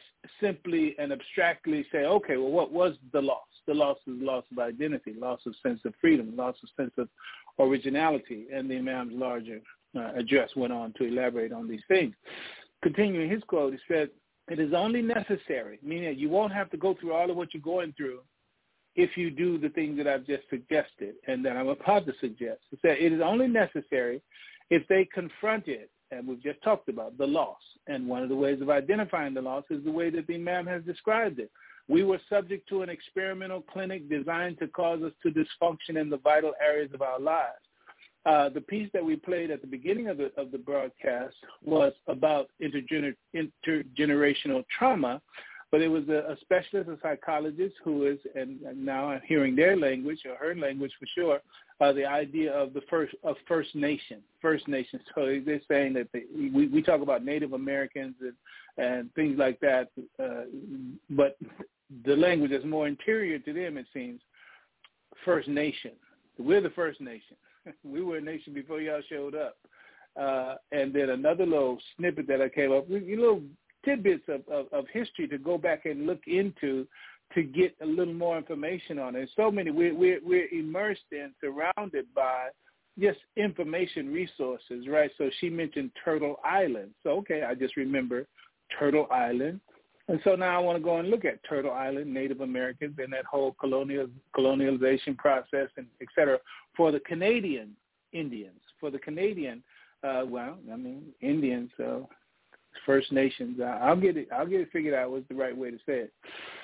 simply and abstractly say, okay, well, what was the loss? The loss is loss of identity, loss of sense of freedom, loss of sense of originality. And the Imam's larger uh, address went on to elaborate on these things. Continuing his quote, he said, it is only necessary, meaning you won't have to go through all of what you're going through if you do the things that I've just suggested and that I'm about to suggest. He said, it is only necessary if they confront it, and we've just talked about the loss. And one of the ways of identifying the loss is the way that the Imam has described it. We were subject to an experimental clinic designed to cause us to dysfunction in the vital areas of our lives. Uh, the piece that we played at the beginning of the of the broadcast was about intergener- intergenerational trauma, but it was a, a specialist, a psychologist who is, and now I'm hearing their language or her language for sure, uh, the idea of the first of First Nation, First Nation. So they're saying that they, we, we talk about Native Americans and, and things like that, uh, but the language is more interior to them, it seems. First Nation. We're the First Nation. We were a nation before y'all showed up. Uh, and then another little snippet that I came up with, little tidbits of, of, of history to go back and look into to get a little more information on it. So many, we're, we're, we're immersed in, surrounded by just information resources, right? So she mentioned Turtle Island. So, okay, I just remember Turtle Island. And so now I want to go and look at Turtle Island, Native Americans, and that whole colonial colonialization process, and et cetera, for the Canadian Indians, for the Canadian, uh, well, I mean, Indians, uh, First Nations. I'll get it. I'll get it figured out what's the right way to say it.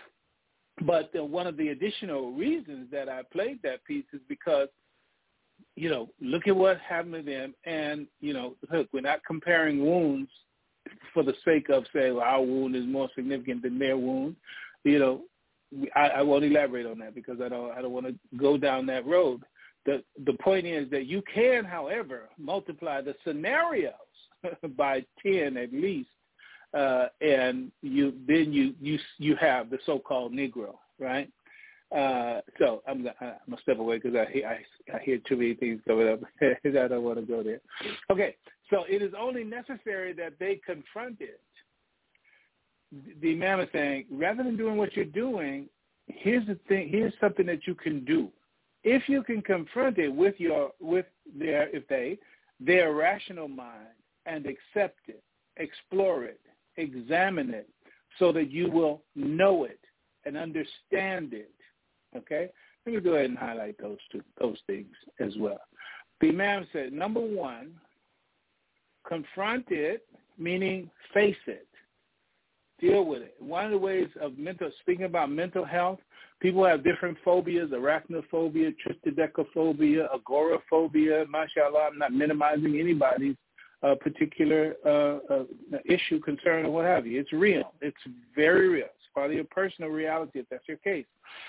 But uh, one of the additional reasons that I played that piece is because, you know, look at what happened to them, and you know, look, we're not comparing wounds for the sake of saying, well, our wound is more significant than their wound. You know, I, I won't elaborate on that because I don't I don't want to go down that road. The the point is that you can, however, multiply the scenarios by ten at least, uh, and you then you you you have the so-called Negro, right? Uh, so I'm gonna, I'm gonna step away because I hear I, I hear too many things coming up. I don't want to go there. Okay, so it is only necessary that they confront it. The Imam is saying, rather than doing what you're doing, here's the thing. Here's something that you can do. If you can confront it with your with their if they their rational mind and accept it, explore it, examine it, so that you will know it and understand it. Okay, let me go ahead and highlight those two, those things as well. The Imam said, number one, confront it, meaning face it, deal with it. One of the ways of mental, speaking about mental health, people have different phobias: arachnophobia, triskaidekaphobia, agoraphobia. Mashallah, I'm not minimizing anybody's uh, particular uh, uh, issue, concern, or what have you. It's real. It's very real. It's part of your personal reality if that's your case.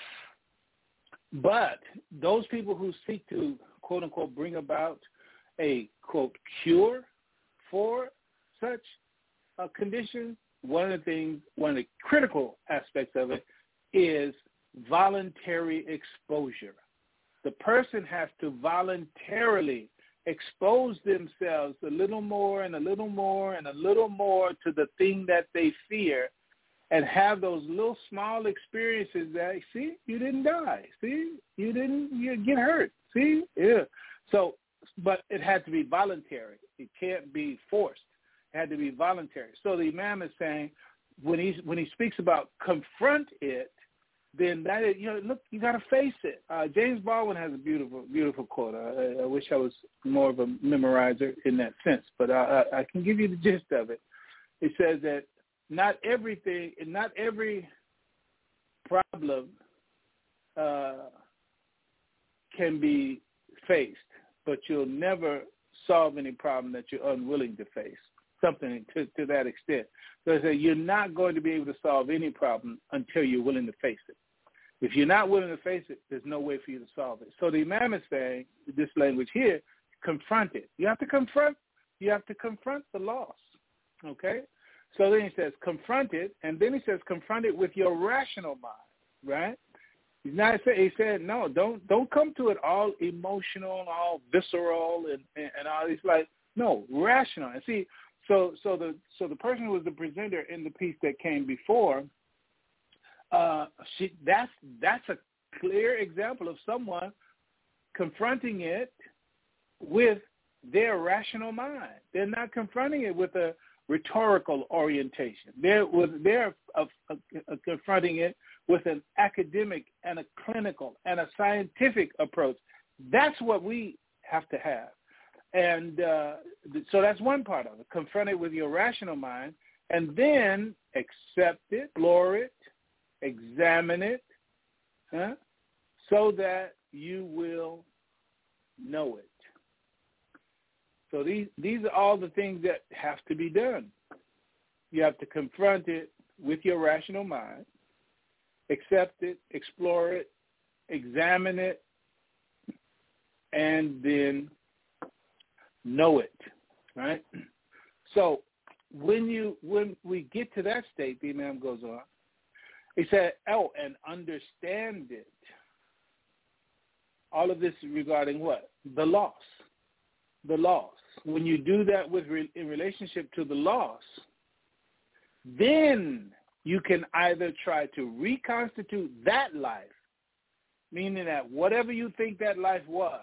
But those people who seek to, quote, unquote, bring about a, quote, cure for such a condition, one of the things, one of the critical aspects of it is voluntary exposure. The person has to voluntarily expose themselves a little more and a little more and a little more to the thing that they fear, and have those little small experiences that, see, you didn't die. See, you didn't you get hurt. See, yeah. So, but it had to be voluntary. It can't be forced. It had to be voluntary. So the Imam is saying, when he when he speaks about confront it, then that is, you know, look, you got to face it. Uh, James Baldwin has a beautiful, beautiful quote. I, I wish I was more of a memorizer in that sense, but I, I, I can give you the gist of it. It says that not everything, not every problem uh, can be faced, but you'll never solve any problem that you're unwilling to face, something to, to that extent. So I say you're not going to be able to solve any problem until you're willing to face it. If you're not willing to face it, there's no way for you to solve it. So the Imam is saying, this language here, confront it. You have to confront, you have to confront the loss, okay? So then he says, confront it, and then he says, confront it with your rational mind, right? He's not say, he said, no, don't don't come to it all emotional, all visceral, and, and, and all. He's like, no, rational. And see, so so the so the person who was the presenter in the piece that came before, uh, she that's that's a clear example of someone confronting it with their rational mind. They're not confronting it with a rhetorical orientation. They're with they're uh, uh, uh, confronting it with an academic and a clinical and a scientific approach. That's what we have to have. And uh, th- so that's one part of it. Confront it with your rational mind, and then accept it, explore it, examine it, huh, so that you will know it. So these these are all the things that have to be done. You have to confront it with your rational mind, accept it, explore it, examine it, and then know it, right? So when you when we get to that state, the Imam goes on, he said, oh, and understand it. All of this regarding what? The loss. The loss. When you do that with re- in relationship to the loss, then you can either try to reconstitute that life, meaning that whatever you think that life was,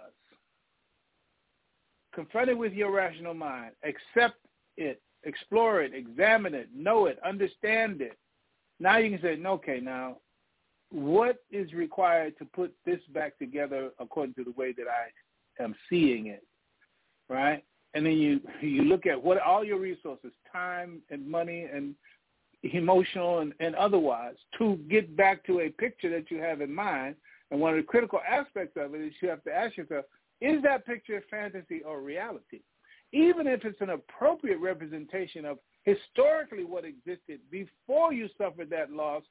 confront it with your rational mind, accept it, explore it, examine it, know it, understand it. Now you can say, okay, now what is required to put this back together according to the way that I am seeing it, right? And then you you look at what all your resources, time and money and emotional and, and otherwise, to get back to a picture that you have in mind. And one of the critical aspects of it is you have to ask yourself, is that picture fantasy or reality? Even if it's an appropriate representation of historically what existed before you suffered that loss,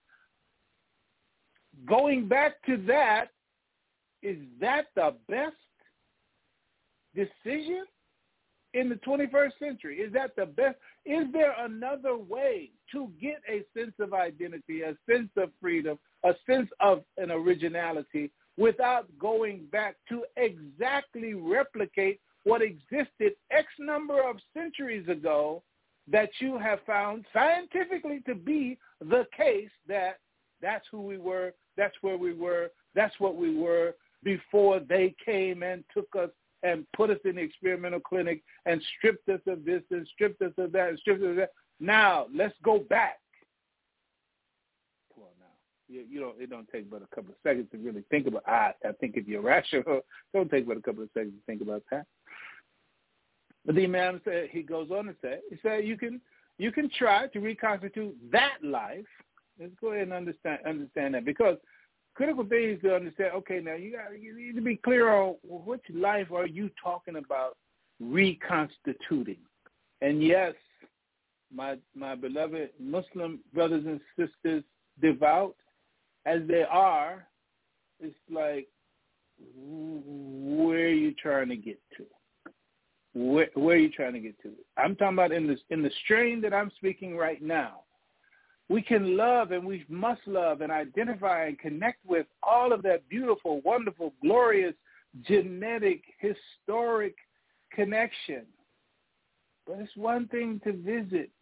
going back to that, is that the best decision? in the twenty-first century? Is that the best? Is there another way to get a sense of identity, a sense of freedom, a sense of an originality without going back to exactly replicate what existed X number of centuries ago that you have found scientifically to be the case, that that's who we were, that's where we were, that's what we were before they came and took us and put us in the experimental clinic and stripped us of this and stripped us of that and stripped us of that. Now, let's go back. Come on now. You, you don't, it don't take but a couple of seconds to really think about I, I think if you're rational, it don't take but a couple of seconds to think about that. But the Imam said, he goes on to say, he said, you can you can try to reconstitute that life. Let's go ahead and understand understand that, because critical things to understand. Okay, now you got you need to be clear on which life are you talking about reconstituting. And yes, my my beloved Muslim brothers and sisters, devout as they are, it's like, where are you trying to get to? Where, where are you trying to get to? I'm talking about in the, in the strain that I'm speaking right now. We can love and we must love and identify and connect with all of that beautiful, wonderful, glorious, genetic, historic connection. But it's one thing to visit.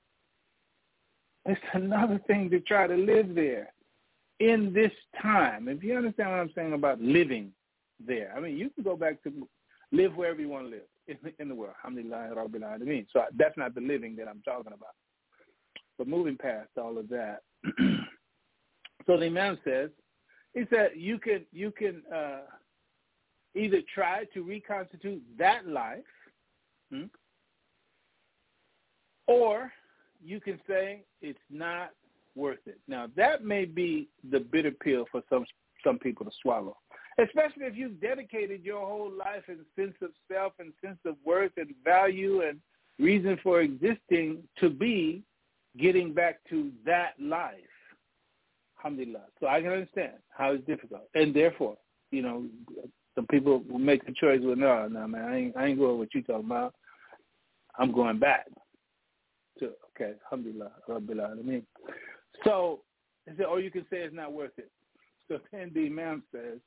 It's another thing to try to live there in this time. If you understand what I'm saying about living there. I mean, you can go back to live wherever you want to live in, in the world. Alhamdulillah, Rabbil Alameen. So that's not the living that I'm talking about. But moving past all of that, so the Imam says, he said you can you can uh, either try to reconstitute that life, hmm, or you can say it's not worth it. Now that may be the bitter pill for some some people to swallow, especially if you've dedicated your whole life and sense of self and sense of worth and value and reason for existing to be getting back to that life. Alhamdulillah. So I can understand how it's difficult. And therefore, you know, some people will make the choice, well, no, no, man, I ain't, I ain't going what you talking about. I'm going back to, okay, Alhamdulillah, Rabbil Alameen. So, or you can say it's not worth it. So then the Imam says,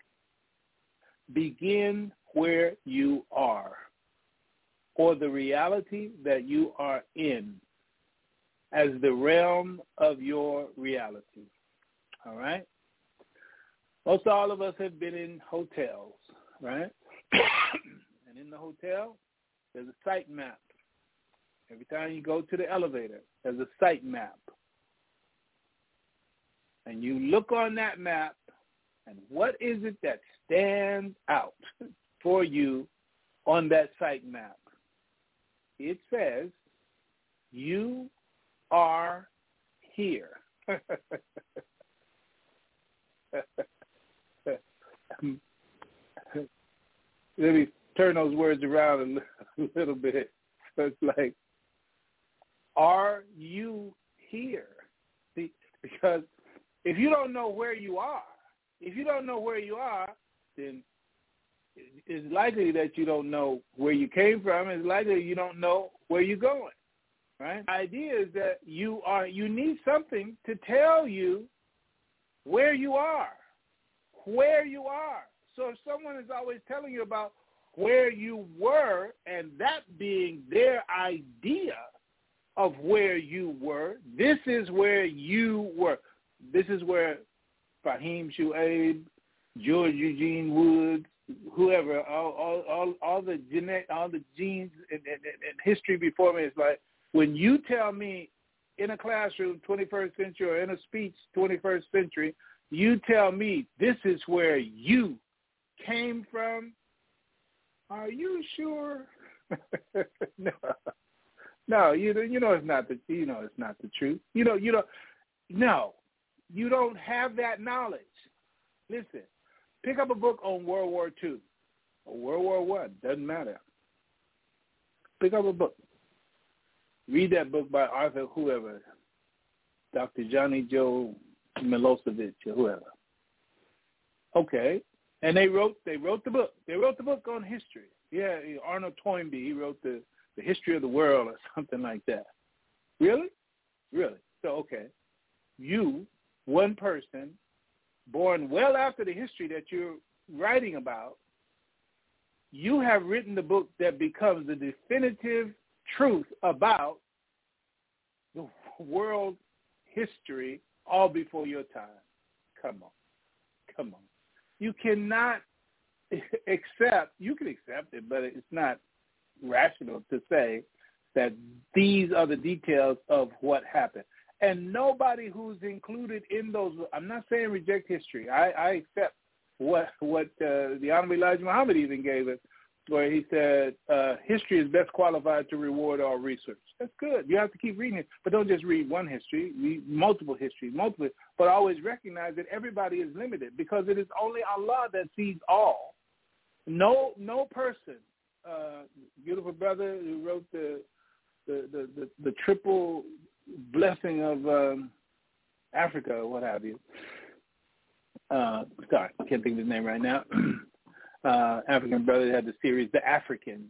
begin where you are, or the reality that you are in, as the realm of your reality. All right? Most all of us have been in hotels, right? And in the hotel, there's a site map. Every time you go to the elevator, there's a site map. And you look on that map, and what is it that stands out for you on that site map? It says, you are here. Let me turn those words around a little bit. So it's like, are you here? See, because if you don't know where you are, if you don't know where you are, then it's likely that you don't know where you came from. It's likely you don't know where you're going. Right? The idea is that you are you need something to tell you where you are, where you are. So if someone is always telling you about where you were, and that being their idea of where you were, this is where you were. This is where Fahim Shuaib, George Eugene Woods, whoever, all all all, all the genetic, all the genes and, and, and history before me is like, when you tell me in a classroom twenty-first century or in a speech twenty-first century, you tell me this is where you came from, are you sure? no, no, you know, you know it's not the you know it's not the truth. You know, you know, no, you don't have that knowledge. Listen, pick up a book on World War Two or World War One, doesn't matter. Pick up a book. Read that book by Arthur whoever, Doctor Johnny Joe Milosevic or whoever. Okay, and they wrote they wrote the book. They wrote the book on history. Yeah, Arnold Toynbee, he wrote the, the History of the World or something like that. Really? Really? So, okay. You, one person, born well after the history that you're writing about, you have written the book that becomes the definitive truth about the world history all before your time. Come on. Come on. You cannot accept, you can accept it, but it's not rational to say that these are the details of what happened. And nobody who's included in those, I'm not saying reject history. I, I accept what what uh, the Honorable Elijah Muhammad even gave us, where he said uh, history is best qualified to reward all research. That's good. You have to keep reading it, but don't just read one history. Read multiple histories, multiple, but always recognize that everybody is limited because it is only Allah that sees all. No, no person. Uh, beautiful brother who wrote the the the, the, the triple blessing of um, Africa, or what have you. Uh, sorry, I can't think of his name right now. uh, African brother that had the series, The Africans.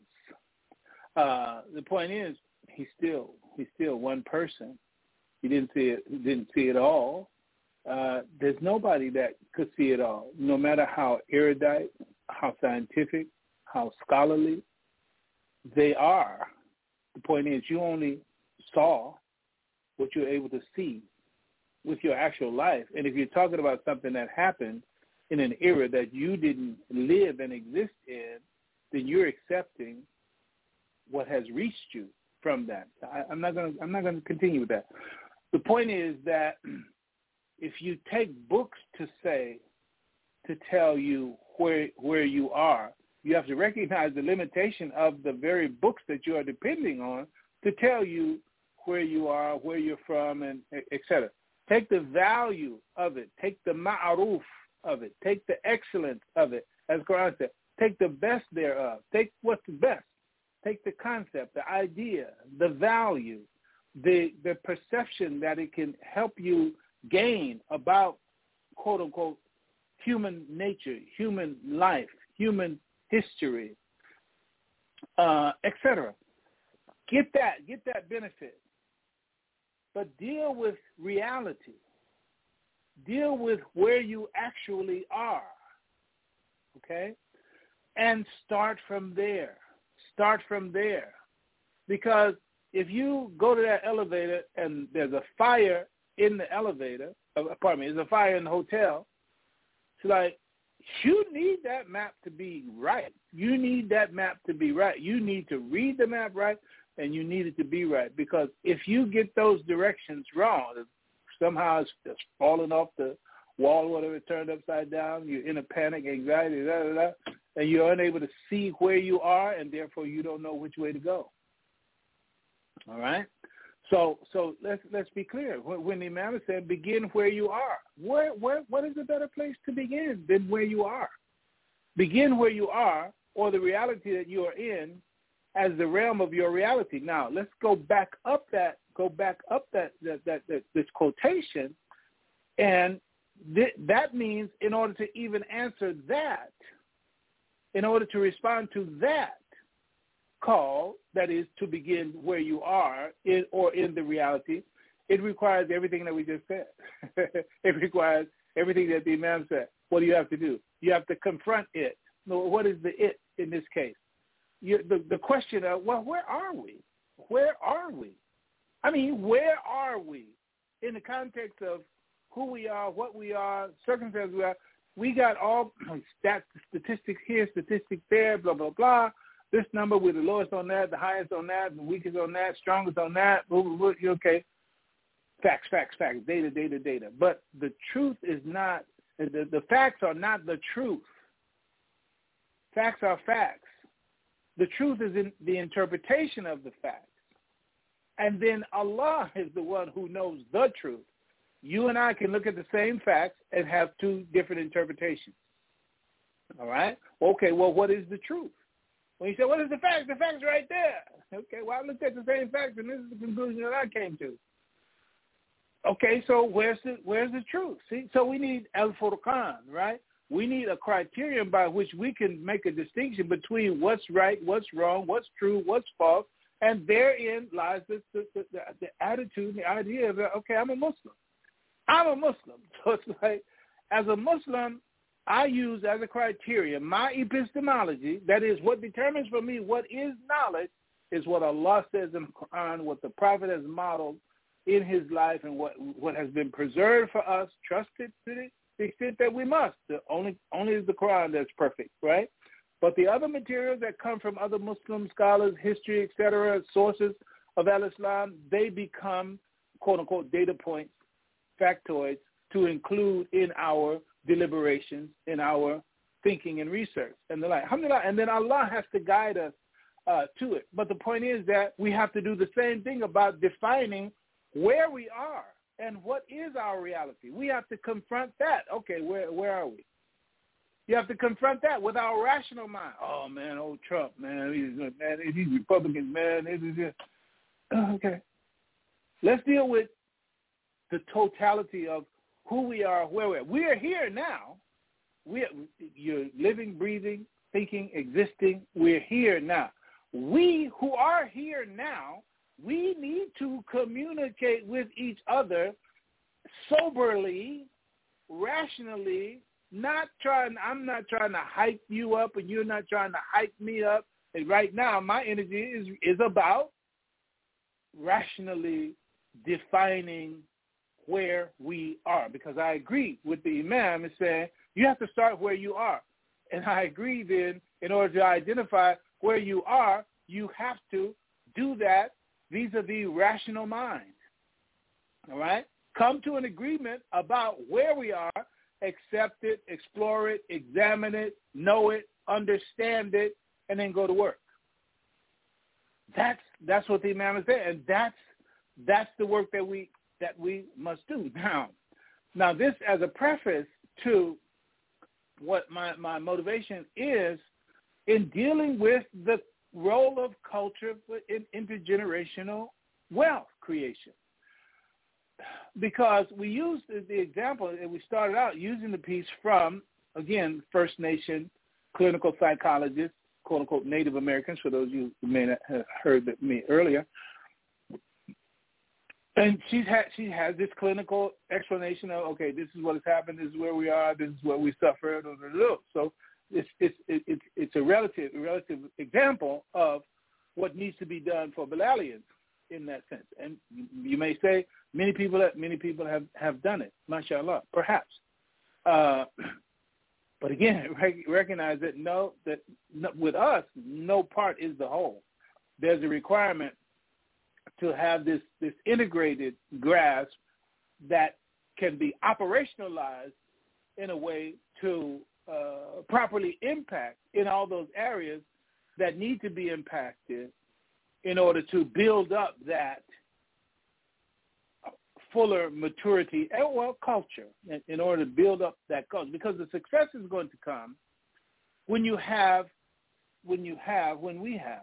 Uh, the point is, he's still he's still one person. He didn't see it. He didn't see it all. Uh, there's nobody that could see it all, no matter how erudite, how scientific, how scholarly they are. The point is, you only saw what you're able to see with your actual life. And if you're talking about something that happened in an era that you didn't live and exist in, then you're accepting what has reached you from that. I, I'm not going to. I'm not going to continue with that. The point is that if you take books to say, to tell you where where you are, you have to recognize the limitation of the very books that you are depending on to tell you where you are, where you're from, and et cetera. Take the value of it. Take the ma'aruf of it. Take the excellence of it, as Quran said. Take the best thereof. Take what's the best. Take the concept, the idea, the value, the the perception that it can help you gain about, quote unquote, human nature, human life, human history, uh, et cetera. Get that, get that benefit. But deal with reality. Deal with where you actually are, okay? And start from there. Start from there. Because if you go to that elevator and there's a fire in the elevator, uh, pardon me, there's a fire in the hotel, it's like, you need that map to be right. You need that map to be right. You need to read the map right, and you need it to be right. Because if you get those directions wrong, somehow it's just falling off the wall, whatever, turned upside down, you're in a panic, anxiety, da, da, da, and you're unable to see where you are, and therefore you don't know which way to go. All right? So so let's let's be clear. When the Imam said, begin where you are, where, where, what is a better place to begin than where you are? Begin where you are, or the reality that you are in, as the realm of your reality. Now, let's go back up that, go back up that, that, that, that this quotation, and th- that means in order to even answer that, in order to respond to that call, that is to begin where you are in, or in the reality, it requires everything that we just said. It requires everything that the Imam said. What do you have to do? You have to confront it. What is the it in this case? You, the, the question of, well, where are we? Where are we? I mean, where are we in the context of who we are, what we are, circumstances we are? We got all stats, statistics here, statistics there, blah, blah, blah. This number with the lowest on that, the highest on that, the weakest on that, strongest on that. Okay. Facts, facts, facts, data, data, data. But the truth is not, the, the facts are not the truth. Facts are facts. The truth is in the interpretation of the facts. And then Allah is the one who knows the truth. You and I can look at the same facts and have two different interpretations. All right? Okay, well, what is the truth? When you say, what is the fact? The fact's right there. Okay, well, I looked at the same facts, and this is the conclusion that I came to. Okay, so where's the where's the truth? See, so we need Al-Furqan, right? We need a criterion by which we can make a distinction between what's right, what's wrong, what's true, what's false, and therein lies the, the, the, the attitude, the idea of, okay, I'm a Muslim. I'm a Muslim. So it's like, as a Muslim, I use as a criteria my epistemology, that is what determines for me what is knowledge, is what Allah says in the Quran, what the Prophet has modeled in his life, and what what has been preserved for us, trusted to the extent that we must. The only only is the Quran that's perfect, right? But the other materials that come from other Muslim scholars, history, et cetera, sources of al-Islam, they become, quote-unquote, data points, factoids, to include in our deliberations, in our thinking and research, and the like. Alhamdulillah. And then Allah has to guide us uh, to it. But the point is that we have to do the same thing about defining where we are and what is our reality. We have to confront that. Okay, where where are we? You have to confront that with our rational mind. Oh, man, old Trump, man, he's, man, these Republicans, man. This is it. Okay. Let's deal with the totality of who we are, where we are. We are here now. We are, you're living, breathing, thinking, existing. We're here now. We who are here now, we need to communicate with each other soberly, rationally, not trying, I'm not trying to hype you up and you're not trying to hype me up. And right now, my energy is, is about rationally defining where we are, because I agree with the Imam in saying you have to start where you are. And I agree then, in order to identify where you are, you have to do that vis-a-vis rational mind. All right? Come to an agreement about where we are, accept it, explore it, examine it, know it, understand it, and then go to work. That's that's what the Imam is saying, and that's that's the work that we that we must do. Now, now this as a preface to what my, my motivation is in dealing with the role of culture in intergenerational wealth creation. Because we used the example, and we started out using the piece from, again, First Nation clinical psychologists, quote-unquote Native Americans, for those of you who may not have heard me earlier. And she's had, she has this clinical explanation of, okay, this is what has happened, this is where we are, this is what we suffered. So it's it's it's it's a relative a relative example of what needs to be done for Bilalians in that sense. And you may say many people many people have, have done it, mashallah, perhaps. Uh, but again, recognize that no, that no, with us, no part is the whole. There's a requirement to have this, this integrated grasp that can be operationalized in a way to uh, properly impact in all those areas that need to be impacted in order to build up that fuller maturity and, well, culture, in, in order to build up that culture. Because the success is going to come when you have, when you have, when we have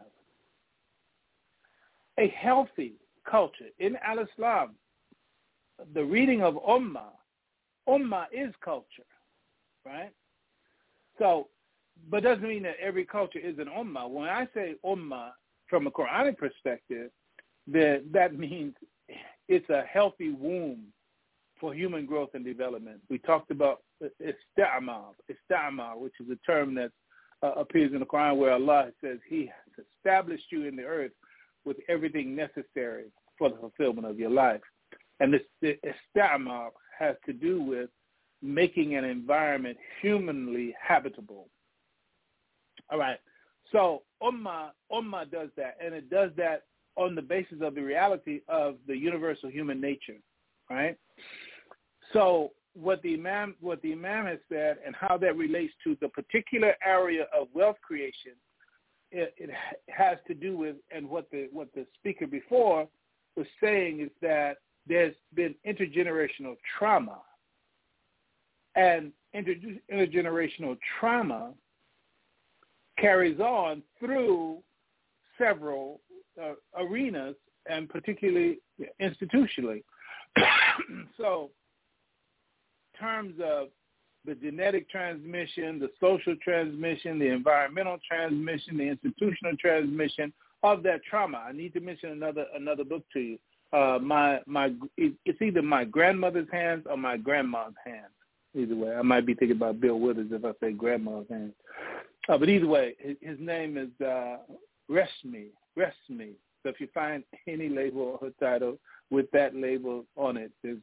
a healthy culture. In al-Islam, the reading of Ummah, Ummah is culture, right? So, but doesn't mean that every culture is an Ummah. When I say Ummah from a Quranic perspective, that that means it's a healthy womb for human growth and development. We talked about ista'mal, ista'mal, which is a term that uh, appears in the Quran where Allah says He has established you in the earth with everything necessary for the fulfillment of your life. And this ista'mal has to do with making an environment humanly habitable. All right. So Ummah, Ummah does that, and it does that on the basis of the reality of the universal human nature, right? So what the Imam, what the Imam has said and how that relates to the particular area of wealth creation, it, it has to do with, and what the what the speaker before was saying is that there's been intergenerational trauma, and inter, intergenerational trauma carries on through several uh, arenas, and particularly institutionally. So, in terms of the genetic transmission, the social transmission, the environmental transmission, the institutional transmission of that trauma. I need to mention another another book to you. Uh, my my it's either my grandmother's hands or my grandma's hands. Either way, I might be thinking about Bill Withers if I say grandma's hands. Uh, but either way, his, his name is uh, Reshmi. Reshmi. So if you find any label or title with that label on it, there's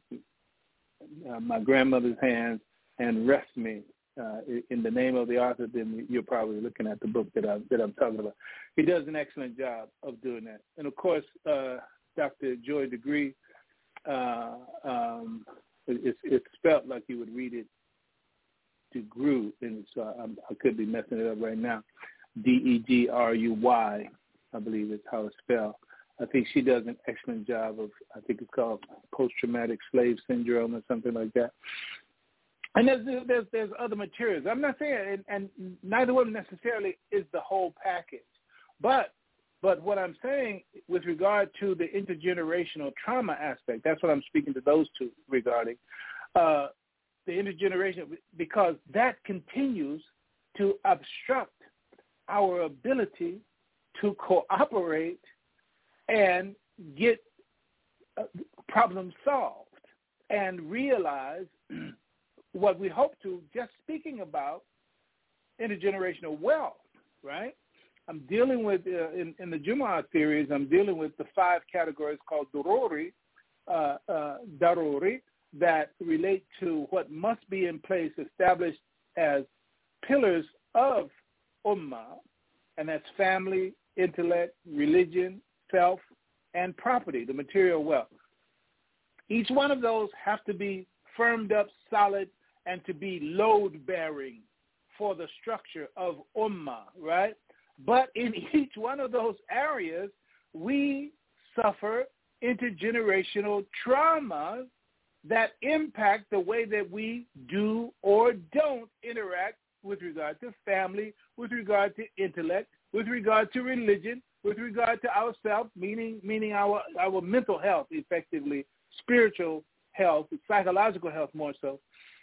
uh, my grandmother's hands and Reshmi uh, in the name of the author, then you're probably looking at the book that, I, that I'm talking about. He does an excellent job of doing that. And, of course, uh, Doctor Joy Degree, uh, um, it's, it's spelled like you would read it, DeGruy, and so I'm, I could be messing it up right now. D E G R U Y, I believe is how it's spelled. I think she does an excellent job of, I think it's called post-traumatic slave syndrome or something like that. And there's there's there's other materials. I'm not saying, and, and neither one necessarily is the whole package. But but what I'm saying with regard to the intergenerational trauma aspect, that's what I'm speaking to those two regarding, uh, the intergenerational, because that continues to obstruct our ability to cooperate and get uh, problems solved and realize what we hope to, just speaking about intergenerational wealth, right? I'm dealing with, uh, in, in the Jumu'ah series, I'm dealing with the five categories called Daruri, uh, uh, Daruri, that relate to what must be in place, established as pillars of Ummah, and that's family, intellect, religion, self, and property, the material wealth. Each one of those have to be firmed up, solid, and to be load-bearing for the structure of Ummah, right? But in each one of those areas, we suffer intergenerational traumas that impact the way that we do or don't interact with regard to family, with regard to intellect, with regard to religion, with regard to ourselves, meaning meaning our, our mental health, effectively, spiritual health, psychological health more so,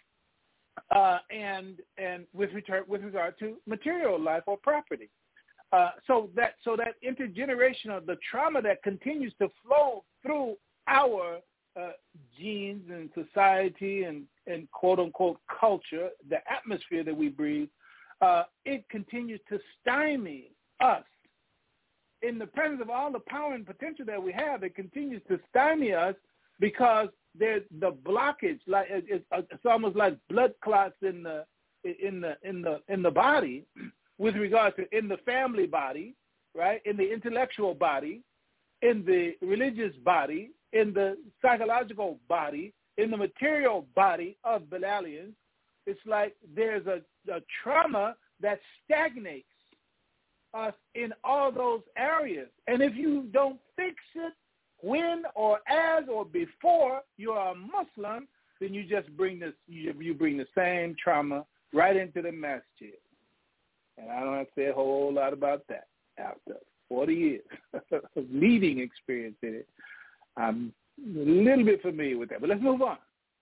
uh, and and with return, with regard to material life or property. Uh, so that so that intergenerational, the trauma that continues to flow through our uh, genes and society and, and quote unquote culture, the atmosphere that we breathe, uh, it continues to stymie us. In the presence of all the power and potential that we have, it continues to stymie us because there's the blockage, like it's, it's almost like blood clots in the in the in the in the body, with regard to in the family body, right, in the intellectual body, in the religious body, in the psychological body, in the material body of Bilalians. It's like there's a, a trauma that stagnates us in all those areas. And if you don't fix it when or as or before you are a Muslim, then you just bring this, you, you bring the same trauma right into the masjid. And I don't have to say a whole lot about that. After forty years of leading experience in it, I'm a little bit familiar with that. But let's move on.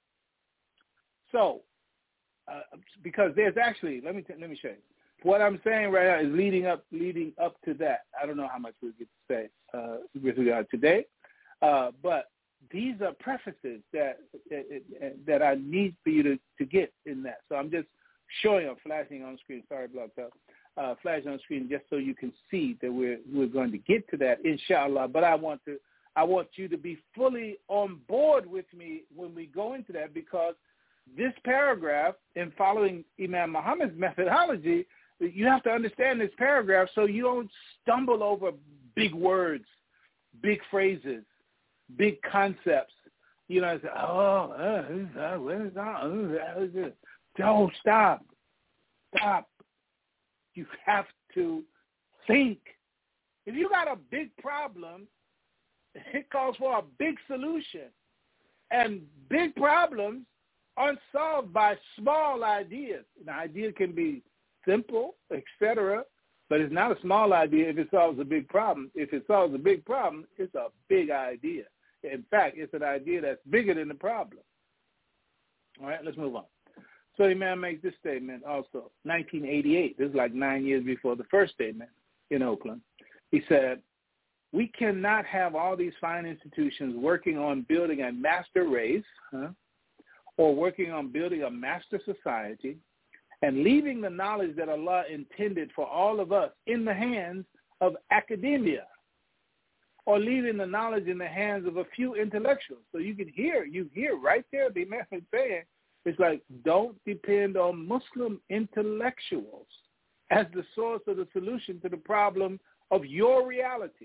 So, uh, because there's actually, let me t- let me show you. What I'm saying right now is leading up leading up to that. I don't know how much we'll get to say uh, with regard today, uh, but these are prefaces that, that that I need for you to, to get in that. So I'm just showing up, flashing on screen. Sorry, blocked up. Uh, flashing on screen just so you can see that we're we're going to get to that, inshallah. But I want to I want you to be fully on board with me when we go into that, because this paragraph, in following Imam Muhammad's methodology, you have to understand this paragraph so you don't stumble over big words, big phrases, big concepts. You know, say, oh, uh, what is that? Don't stop. Stop. You have to think. If you got a big problem, it calls for a big solution. And big problems aren't solved by small ideas. An idea can be simple, et cetera, but it's not a small idea if it solves a big problem. If it solves a big problem, it's a big idea. In fact, it's an idea that's bigger than the problem. All right, let's move on. So the man makes this statement also, nineteen eighty-eight. This is like nine years before the first statement in Oakland. He said, we cannot have all these fine institutions working on building a master race, huh, or working on building a master society, and leaving the knowledge that Allah intended for all of us in the hands of academia, or leaving the knowledge in the hands of a few intellectuals. So you can hear, you hear right there the man saying, it's like, don't depend on Muslim intellectuals as the source of the solution to the problem of your reality.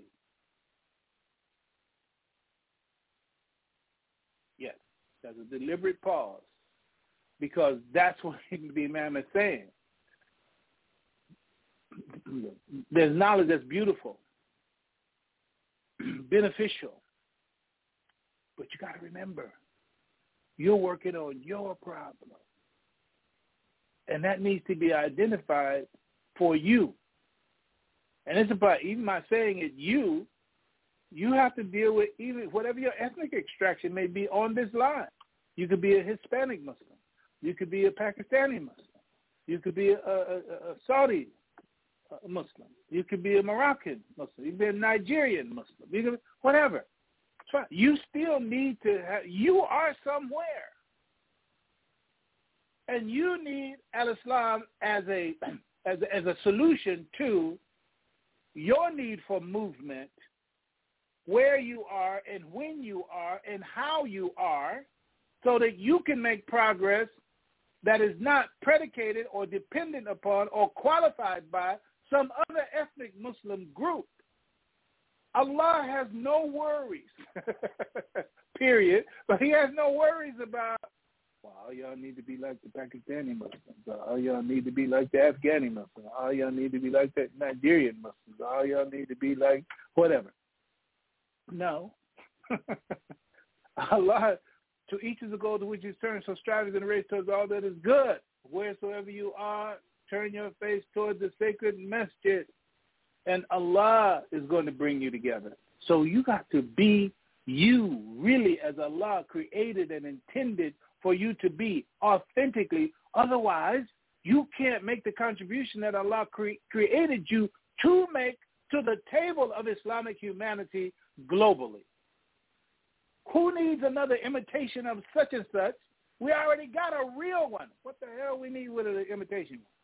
Yes, that's a deliberate pause, because that's what the Imam is saying. There's knowledge that's beautiful, beneficial, but you got to remember, you're working on your problem, and that needs to be identified for you. And it's about, even my saying it, you, you have to deal with even whatever your ethnic extraction may be on this line. You could be a Hispanic Muslim. You could be a Pakistani Muslim. You could be a, a, a Saudi Muslim. You could be a Moroccan Muslim. You could be a Nigerian Muslim. You could, whatever. You still need to have, you are somewhere. And you need al-Islam as a, as a, as a solution to your need for movement, where you are and when you are and how you are, so that you can make progress that is not predicated or dependent upon or qualified by some other ethnic Muslim group. Allah has no worries, period, but he has no worries about, well, all y'all need to be like the Pakistani Muslims, all y'all need to be like the Afghani Muslims, all y'all need to be like the Nigerian Muslims, all y'all need to be like whatever. No. Allah, to each is the goal to which is turned, so strive in the race towards all that is good. Wheresoever you are, turn your face towards the sacred masjid, and Allah is going to bring you together. So you got to be you, really, as Allah created and intended for you to be authentically. Otherwise, you can't make the contribution that Allah cre- created you to make to the table of Islamic humanity globally. Who needs another imitation of such and such? We already got a real one. What the hell we need with an imitation one?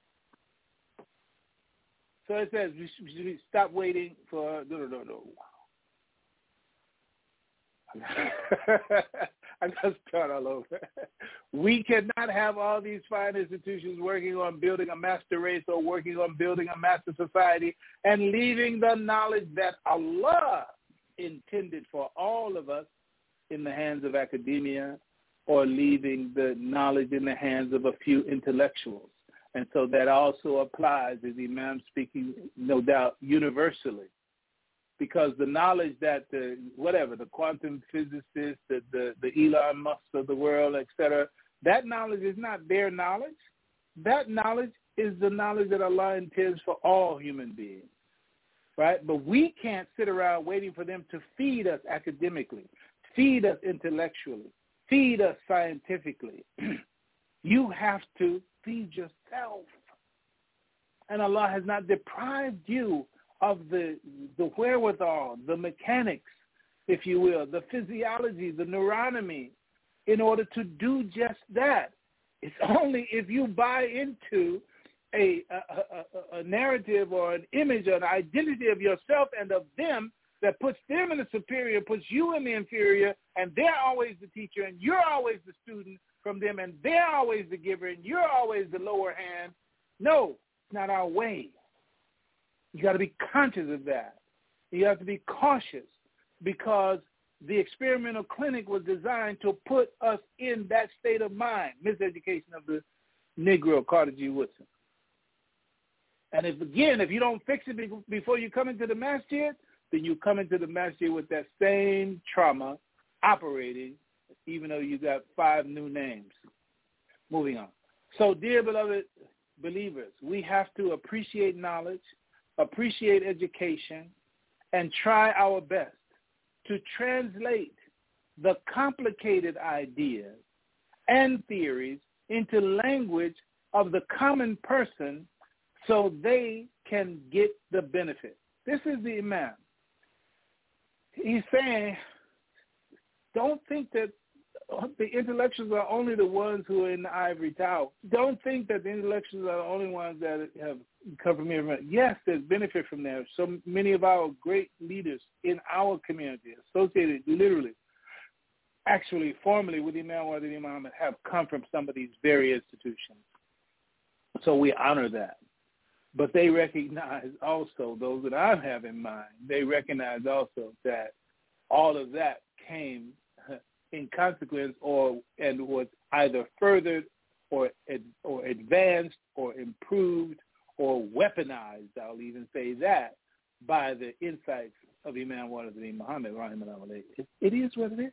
So it says we should stop waiting for, no, no, no, no. I got to start all over. We cannot have all these fine institutions working on building a master race or working on building a master society and leaving the knowledge that Allah intended for all of us in the hands of academia, or leaving the knowledge in the hands of a few intellectuals. And so that also applies, as Imam speaking, no doubt, universally. Because the knowledge that the, whatever, the quantum physicists, the, the, the Elon Musk of the world, et cetera, that knowledge is not their knowledge. That knowledge is the knowledge that Allah intends for all human beings, right? But we can't sit around waiting for them to feed us academically, feed us intellectually, feed us scientifically. You have to feed yourself. And Allah has not deprived you of the the wherewithal, the mechanics, if you will, the physiology, the neuronomy, in order to do just that. It's only if you buy into a, a, a, a narrative or an image or an identity of yourself and of them that puts them in the superior, puts you in the inferior, and they're always the teacher and you're always the student from them, and they're always the giver and you're always the lower hand. No, it's not our way. You got to be conscious of that. You have to be cautious, because the experimental clinic was designed to put us in that state of mind, miseducation of the Negro, Carter G. Woodson. And if, again, if you don't fix it before you come into the masjid, then you come into the masjid with that same trauma operating, even though you got five new names. Moving on. So, dear beloved believers, we have to appreciate knowledge, appreciate education, and try our best to translate the complicated ideas and theories into language of the common person so they can get the benefit. This is the Imam. He's saying, don't think that the intellectuals are only the ones who are in the ivory tower. Don't think that the intellectuals are the only ones that have come from here. Yes, there's benefit from there. So many of our great leaders in our community, associated literally, actually formally with Imam Wahid Muhammad, have come from some of these very institutions. So we honor that. But they recognize also, those that I have in mind, they recognize also that all of that came in consequence or and was either furthered or or advanced or improved or weaponized, I'll even say that, by the insights of Imam Wahid Muhammad. It, it is what it is.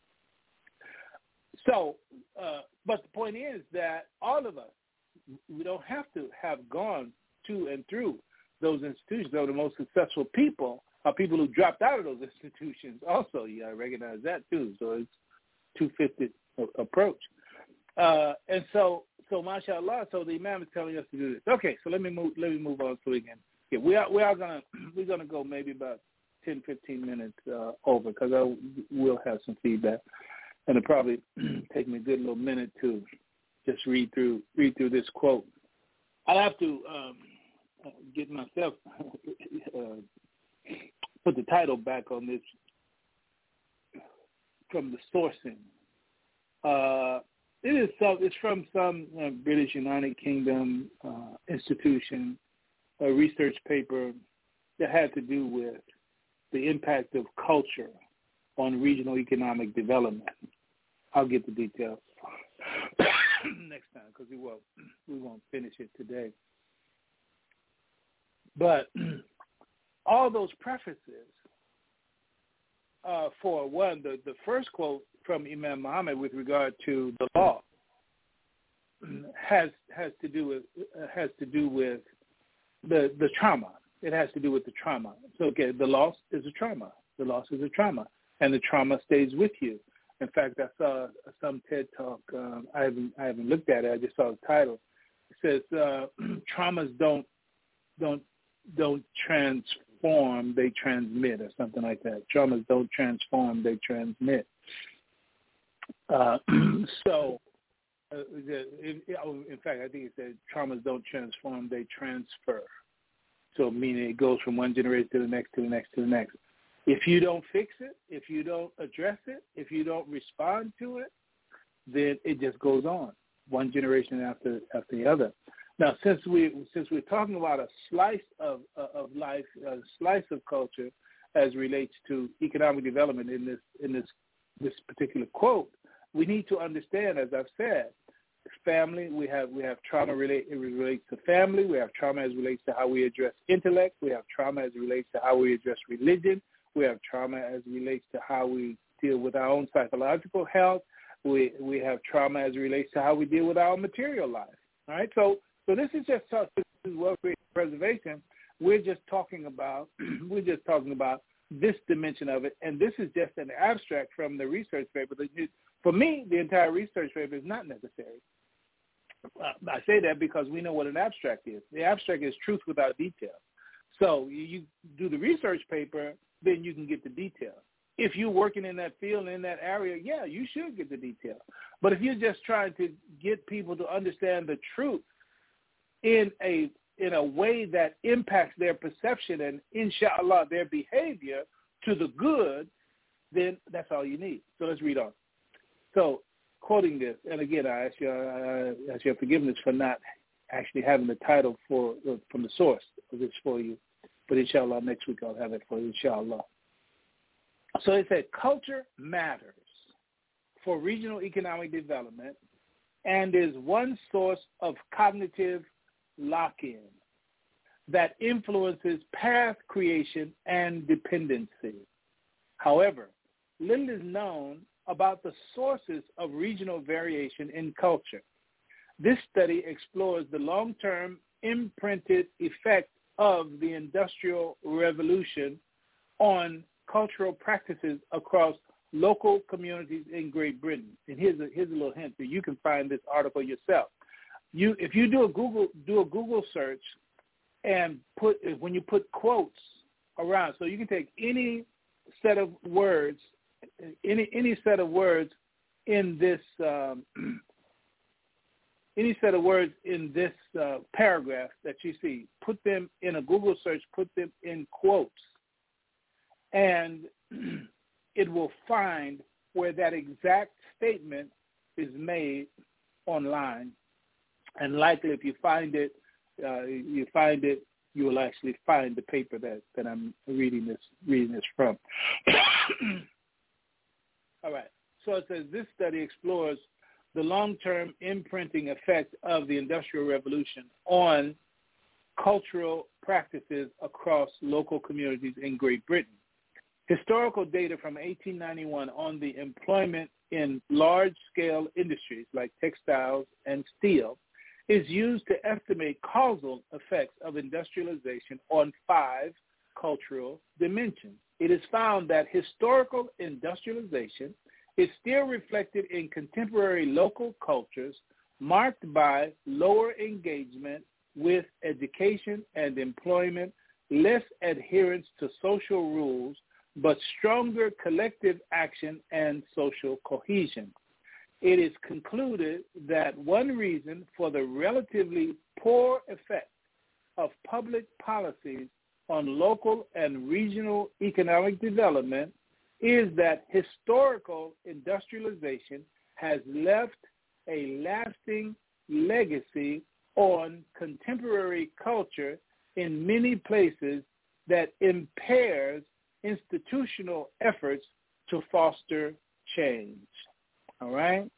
So, uh, but the point is that all of us, we don't have to have gone to and through those institutions. Though the most successful people are people who dropped out of those institutions also. You got to recognize that too. So it's two-fifty approach. Uh, and so, so mashallah, so the Imam is telling us to do this. Okay, so let me move, let me move on so we can, yeah, we are, we are going to, we're going to go maybe about ten, fifteen minutes uh, over because I will have some feedback. And it'll probably take me a good little minute to just read through, read through this quote. I'll have to um, get myself, uh, put the title back on this from the sourcing. Uh, it is some, it's from some uh, British United Kingdom uh, institution, a research paper that had to do with the impact of culture on regional economic development. I'll get the details next time because we won't, we won't finish it today. But all those prefaces, uh, for one, the, the first quote from Imam Muhammad with regard to the law has has to do with uh, has to do with the the trauma. It has to do with the trauma. So okay, the loss is a trauma. The loss is a trauma, and the trauma stays with you. In fact, I saw some TED talk. Um, I haven't I haven't looked at it. I just saw the title. It says uh, traumas don't don't don't transform, they transmit, or something like that. Traumas don't transform, they transmit. Uh, so, uh, it, in fact, I think it said traumas don't transform, they transfer. So, meaning it goes from one generation to the next, to the next, to the next. If you don't fix it, if you don't address it, if you don't respond to it, then it just goes on, one generation after after the other. Now, since we since we're talking about a slice of of life, a slice of culture, as relates to economic development in this in this this particular quote, we need to understand, as I've said, family. We have we have trauma relate it relates to family. We have trauma as it relates to how we address intellect. We have trauma as it relates to how we address religion. We have trauma as it relates to how we deal with our own psychological health. We we have trauma as it relates to how we deal with our material life. All right, so. So this is just this is welfare preservation. We're just talking about we're just talking about this dimension of it, and this is just an abstract from the research paper. For me, the entire research paper is not necessary. Uh, I say that because we know what an abstract is. The abstract is truth without detail. So you, you do the research paper, then you can get the details. If you're working in that field, in that area, yeah, you should get the detail. But if you're just trying to get people to understand the truth in a in a way that impacts their perception and, inshallah, their behavior to the good, then that's all you need. So let's read on. So, quoting this, and again, I ask you, I ask your forgiveness for not actually having the title for from the source of this for you, but inshallah, next week I'll have it for you, inshallah. So it said, culture matters for regional economic development and is one source of cognitive lock-in that influences path creation and dependency. However, little is known about the sources of regional variation in culture. This study explores the long-term imprinted effect of the Industrial Revolution on cultural practices across local communities in Great Britain. And here's a, here's a little hint that you can find this article yourself. You, if you do a Google do a Google search and put when you put quotes around, so you can take any set of words, any any set of words in this um, any set of words in this uh, paragraph that you see, put them in a Google search, put them in quotes, and it will find where that exact statement is made online. And likely if you find it, uh, you find it, you will actually find the paper that, that I'm reading this reading this from. All right. So it says this study explores the long-term imprinting effect of the Industrial Revolution on cultural practices across local communities in Great Britain. Historical data from eighteen ninety-one on the employment in large-scale industries like textiles and steel is used to estimate causal effects of industrialization on five cultural dimensions. It is found that historical industrialization is still reflected in contemporary local cultures marked by lower engagement with education and employment, less adherence to social rules, but stronger collective action and social cohesion. It is concluded that one reason for the relatively poor effect of public policies on local and regional economic development is that historical industrialization has left a lasting legacy on contemporary culture in many places that impairs institutional efforts to foster change. All right?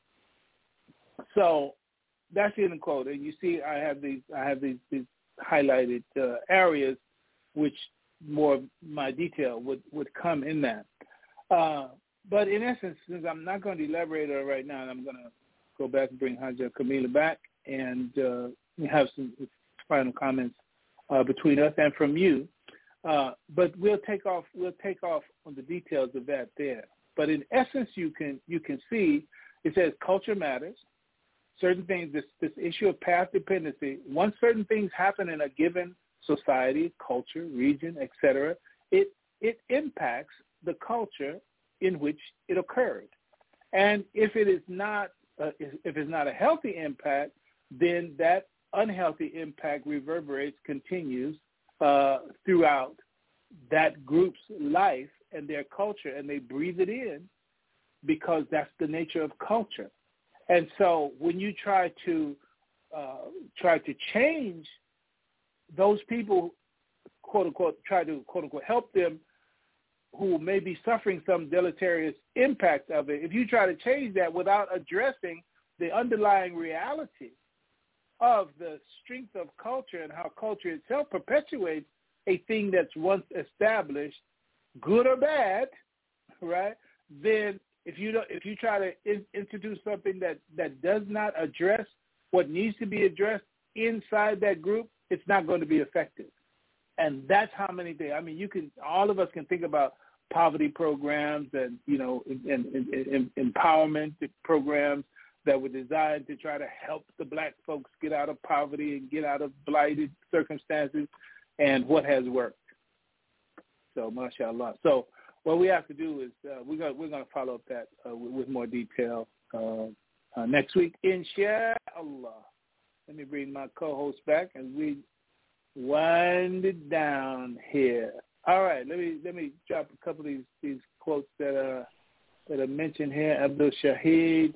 So that's in the quote. And you see I have these I have these, these highlighted uh, areas which more of my detail would, would come in that. Uh, but in essence, since I'm not going to elaborate on it right now, I'm going to go back and bring Haja Camila back and uh, have some final comments uh, between us and from you. Uh, but we'll take off. We'll take off on the details of that there. But in essence, you can you can see it says culture matters. Certain things. This this issue of path dependency. Once certain things happen in a given society, culture, region, et cetera, it it impacts the culture in which it occurred. And if it is not uh, if, if it's not a healthy impact, then that unhealthy impact reverberates, continues uh, throughout that group's life and their culture, and they breathe it in because that's the nature of culture. And so when you try to uh, try to change those people, quote unquote, try to quote unquote help them who may be suffering some deleterious impact of it, if you try to change that without addressing the underlying reality of the strength of culture and how culture itself perpetuates a thing that's once established, good or bad, right? Then if you don't, if you try to in, introduce something that, that does not address what needs to be addressed inside that group, it's not going to be effective. And that's how many things. I mean, you can. All of us can think about poverty programs and you know, and, and, and, and empowerment programs that were designed to try to help the black folks get out of poverty and get out of blighted circumstances, and what has worked. So, mashallah. So, what we have to do is uh, we're going we're going to follow up that uh, with, with more detail uh, uh, next week, inshallah. Let me bring my co-host back as we wind it down here. All right, let me let me drop a couple of these, these quotes that are that are mentioned here. Abdul Shahid,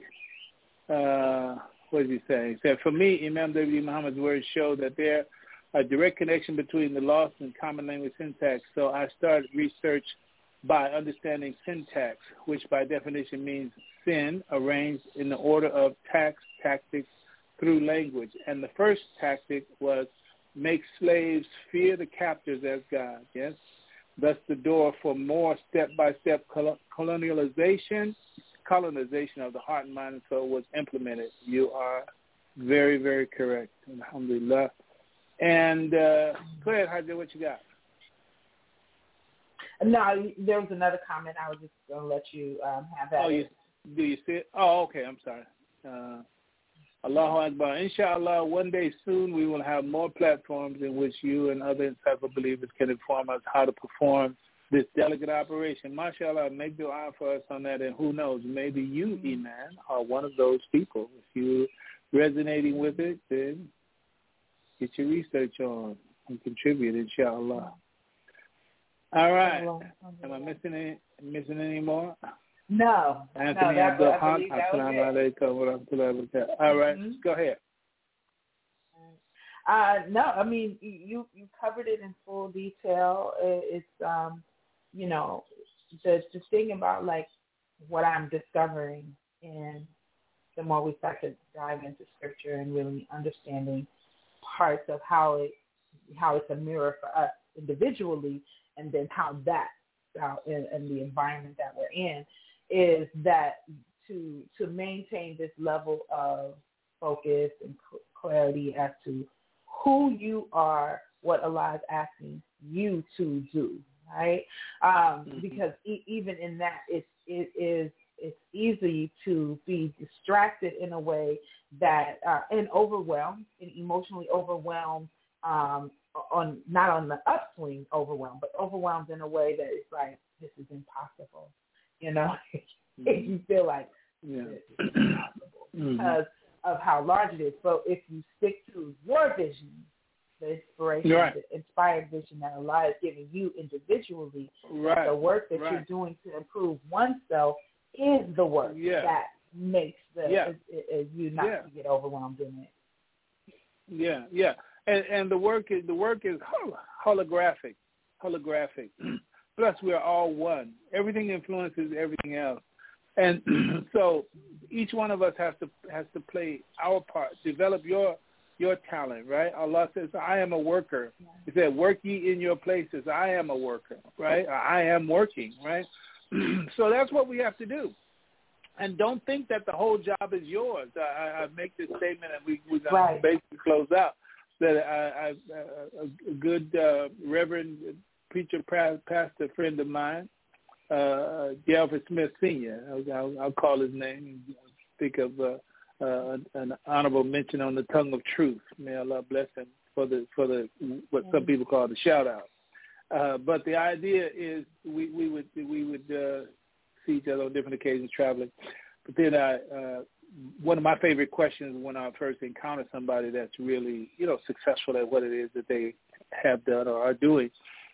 uh, what did he say? He said, "For me, Imam W. Muhammad's words show that there a direct connection between the lost and common language syntax. So I started research by understanding syntax, which by definition means sin arranged in the order of tax tactics through language. And the first tactic was make slaves fear the captors as God, yes? Thus the door for more step-by-step colonialization, colonization of the heart and mind and soul was implemented. You are very, very correct. Alhamdulillah. And uh, go ahead, Haja, what you got? No, there was another comment. I was just going to let you um, have that. Oh, you, do you see it? Oh, okay. I'm sorry. Uh, Allahu Akbar. Inshallah, one day soon we will have more platforms in which you and other insightful believers can inform us how to perform this delicate operation. MashaAllah, make dua for us on that, and who knows, maybe you, Iman, are one of those people. If you're resonating with it, then get your research on and contribute, inshallah. All right. Am I missing any, missing any more? No. Anthony no, Abdul Haq. Assalamu alaikum wa rahmatullahi wa barakatuh. All right, mm-hmm. Go ahead. Uh, no, I mean, you, you covered it in full detail. It's, um, you know, the, the thing about, like, what I'm discovering, and the more we start to dive into scripture and really understanding parts of how it, how it's a mirror for us individually, and then how that, how in, in the environment that we're in, is that to to maintain this level of focus and clarity as to who you are, what Allah is asking you to do, right? Um, mm-hmm. Because e- even in that, it's, it is it's easy to be distracted in a way that uh, and overwhelmed, and emotionally overwhelmed. Um, on not on the upswing, overwhelmed, but overwhelmed in a way that it's like, this is impossible. You know, mm-hmm. You feel like yeah. This is impossible mm-hmm. because of how large it is. So if you stick to your vision, the inspiration, right. the inspired vision that Allah is giving you individually, right. the work that right. you're doing to improve oneself is the work yeah. that makes the yeah. is, is you not yeah. to get overwhelmed in it. Yeah, yeah. And, and the work is the work is holographic, holographic. Plus, we are all one. Everything influences everything else, and so each one of us has to has to play our part. Develop your your talent, right? Allah says, "I am a worker." He said, "Work ye in your places." I am a worker, right? I am working, right? So that's what we have to do. And don't think that the whole job is yours. I, I make this statement, and we we're gonna right. basically close out. That I, I, a, a good uh, Reverend preacher, pastor friend of mine, uh, Delphi Smith Senior I'll, I'll, I'll call his name and speak of uh, uh, an honorable mention on the tongue of truth. May Allah bless him for the for the what some people call the shout out. Uh, but the idea is we, we would we would uh, see each other on different occasions traveling. But then I. Uh, One of my favorite questions when I first encounter somebody that's really, you know, successful at what it is that they have done or are doing,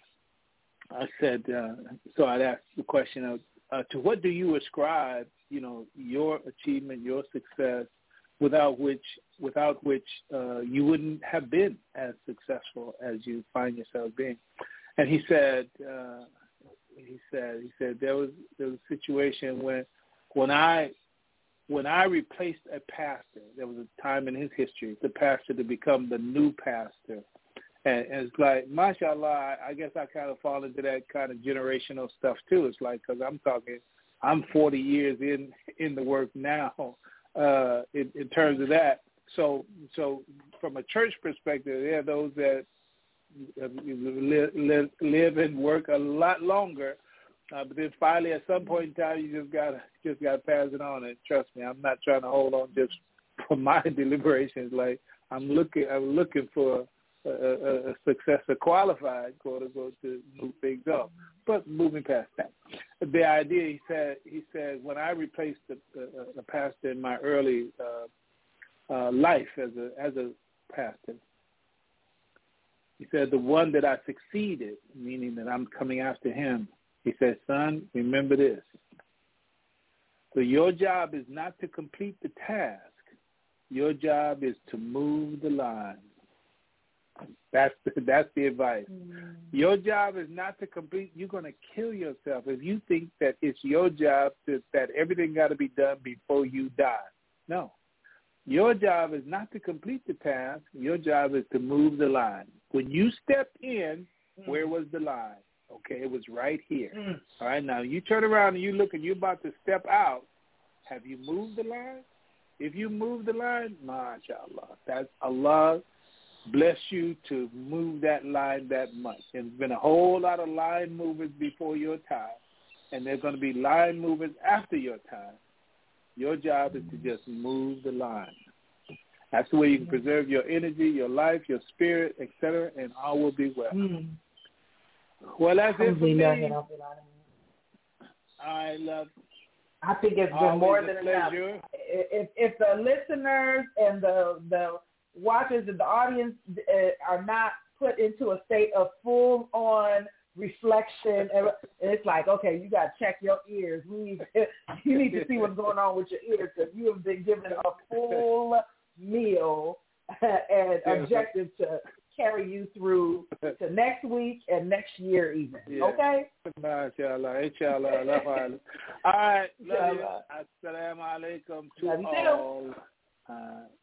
I said, uh, so I'd ask the question of, uh, to what do you ascribe, you know, your achievement, your success, without which, without which uh, you wouldn't have been as successful as you find yourself being? And he said, uh, he said, he said there was there was a situation when, when I. When I replaced a pastor, there was a time in his history, the pastor to become the new pastor. And, and it's like, mashallah, I, I guess I kind of fall into that kind of generational stuff too. It's like, because I'm talking, I'm forty years in in the work now uh, in, in terms of that. So so from a church perspective, there are those that live, live, live and work a lot longer. Uh, but then finally, at some point in time, you just gotta just gotta pass it on. And trust me, I'm not trying to hold on just for my deliberations. Like I'm looking, I'm looking for a, a, a successor, qualified, quote unquote, to move things up. But moving past that, the idea he said, he said, when I replaced the, the, the pastor in my early uh, uh, life as a as a pastor, he said the one that I succeeded, meaning that I'm coming after him. He said, son, remember this. So your job is not to complete the task. Your job is to move the line. That's the, that's the advice. Mm. Your job is not to complete. You're going to kill yourself if you think that it's your job to, that everything got to be done before you die. No. Your job is not to complete the task. Your job is to move the line. When you stepped in, mm. where was the line? Okay, it was right here. Mm. All right, now you turn around and you look and you're about to step out. Have you moved the line? If you move the line, mashallah, that's Allah bless you to move that line that much. And there's been a whole lot of line movers before your time, and there's going to be line movers after your time. Your job is to just move the line. That's the way you can preserve your energy, your life, your spirit, et cetera, and all will be well. Mm. Well, that's it for me. I love I think it's been more than enough. If, if the listeners and the the watchers and the audience are not put into a state of full-on reflection, and it's like, okay, you got to check your ears. We need to, you need to see what's going on with your ears, because you have been given a full meal and objective to carry you through to next week and next year even. Yeah. Okay? Inshallah. Inshallah. All right. Love you. Assalamu alaikum to all. Uh,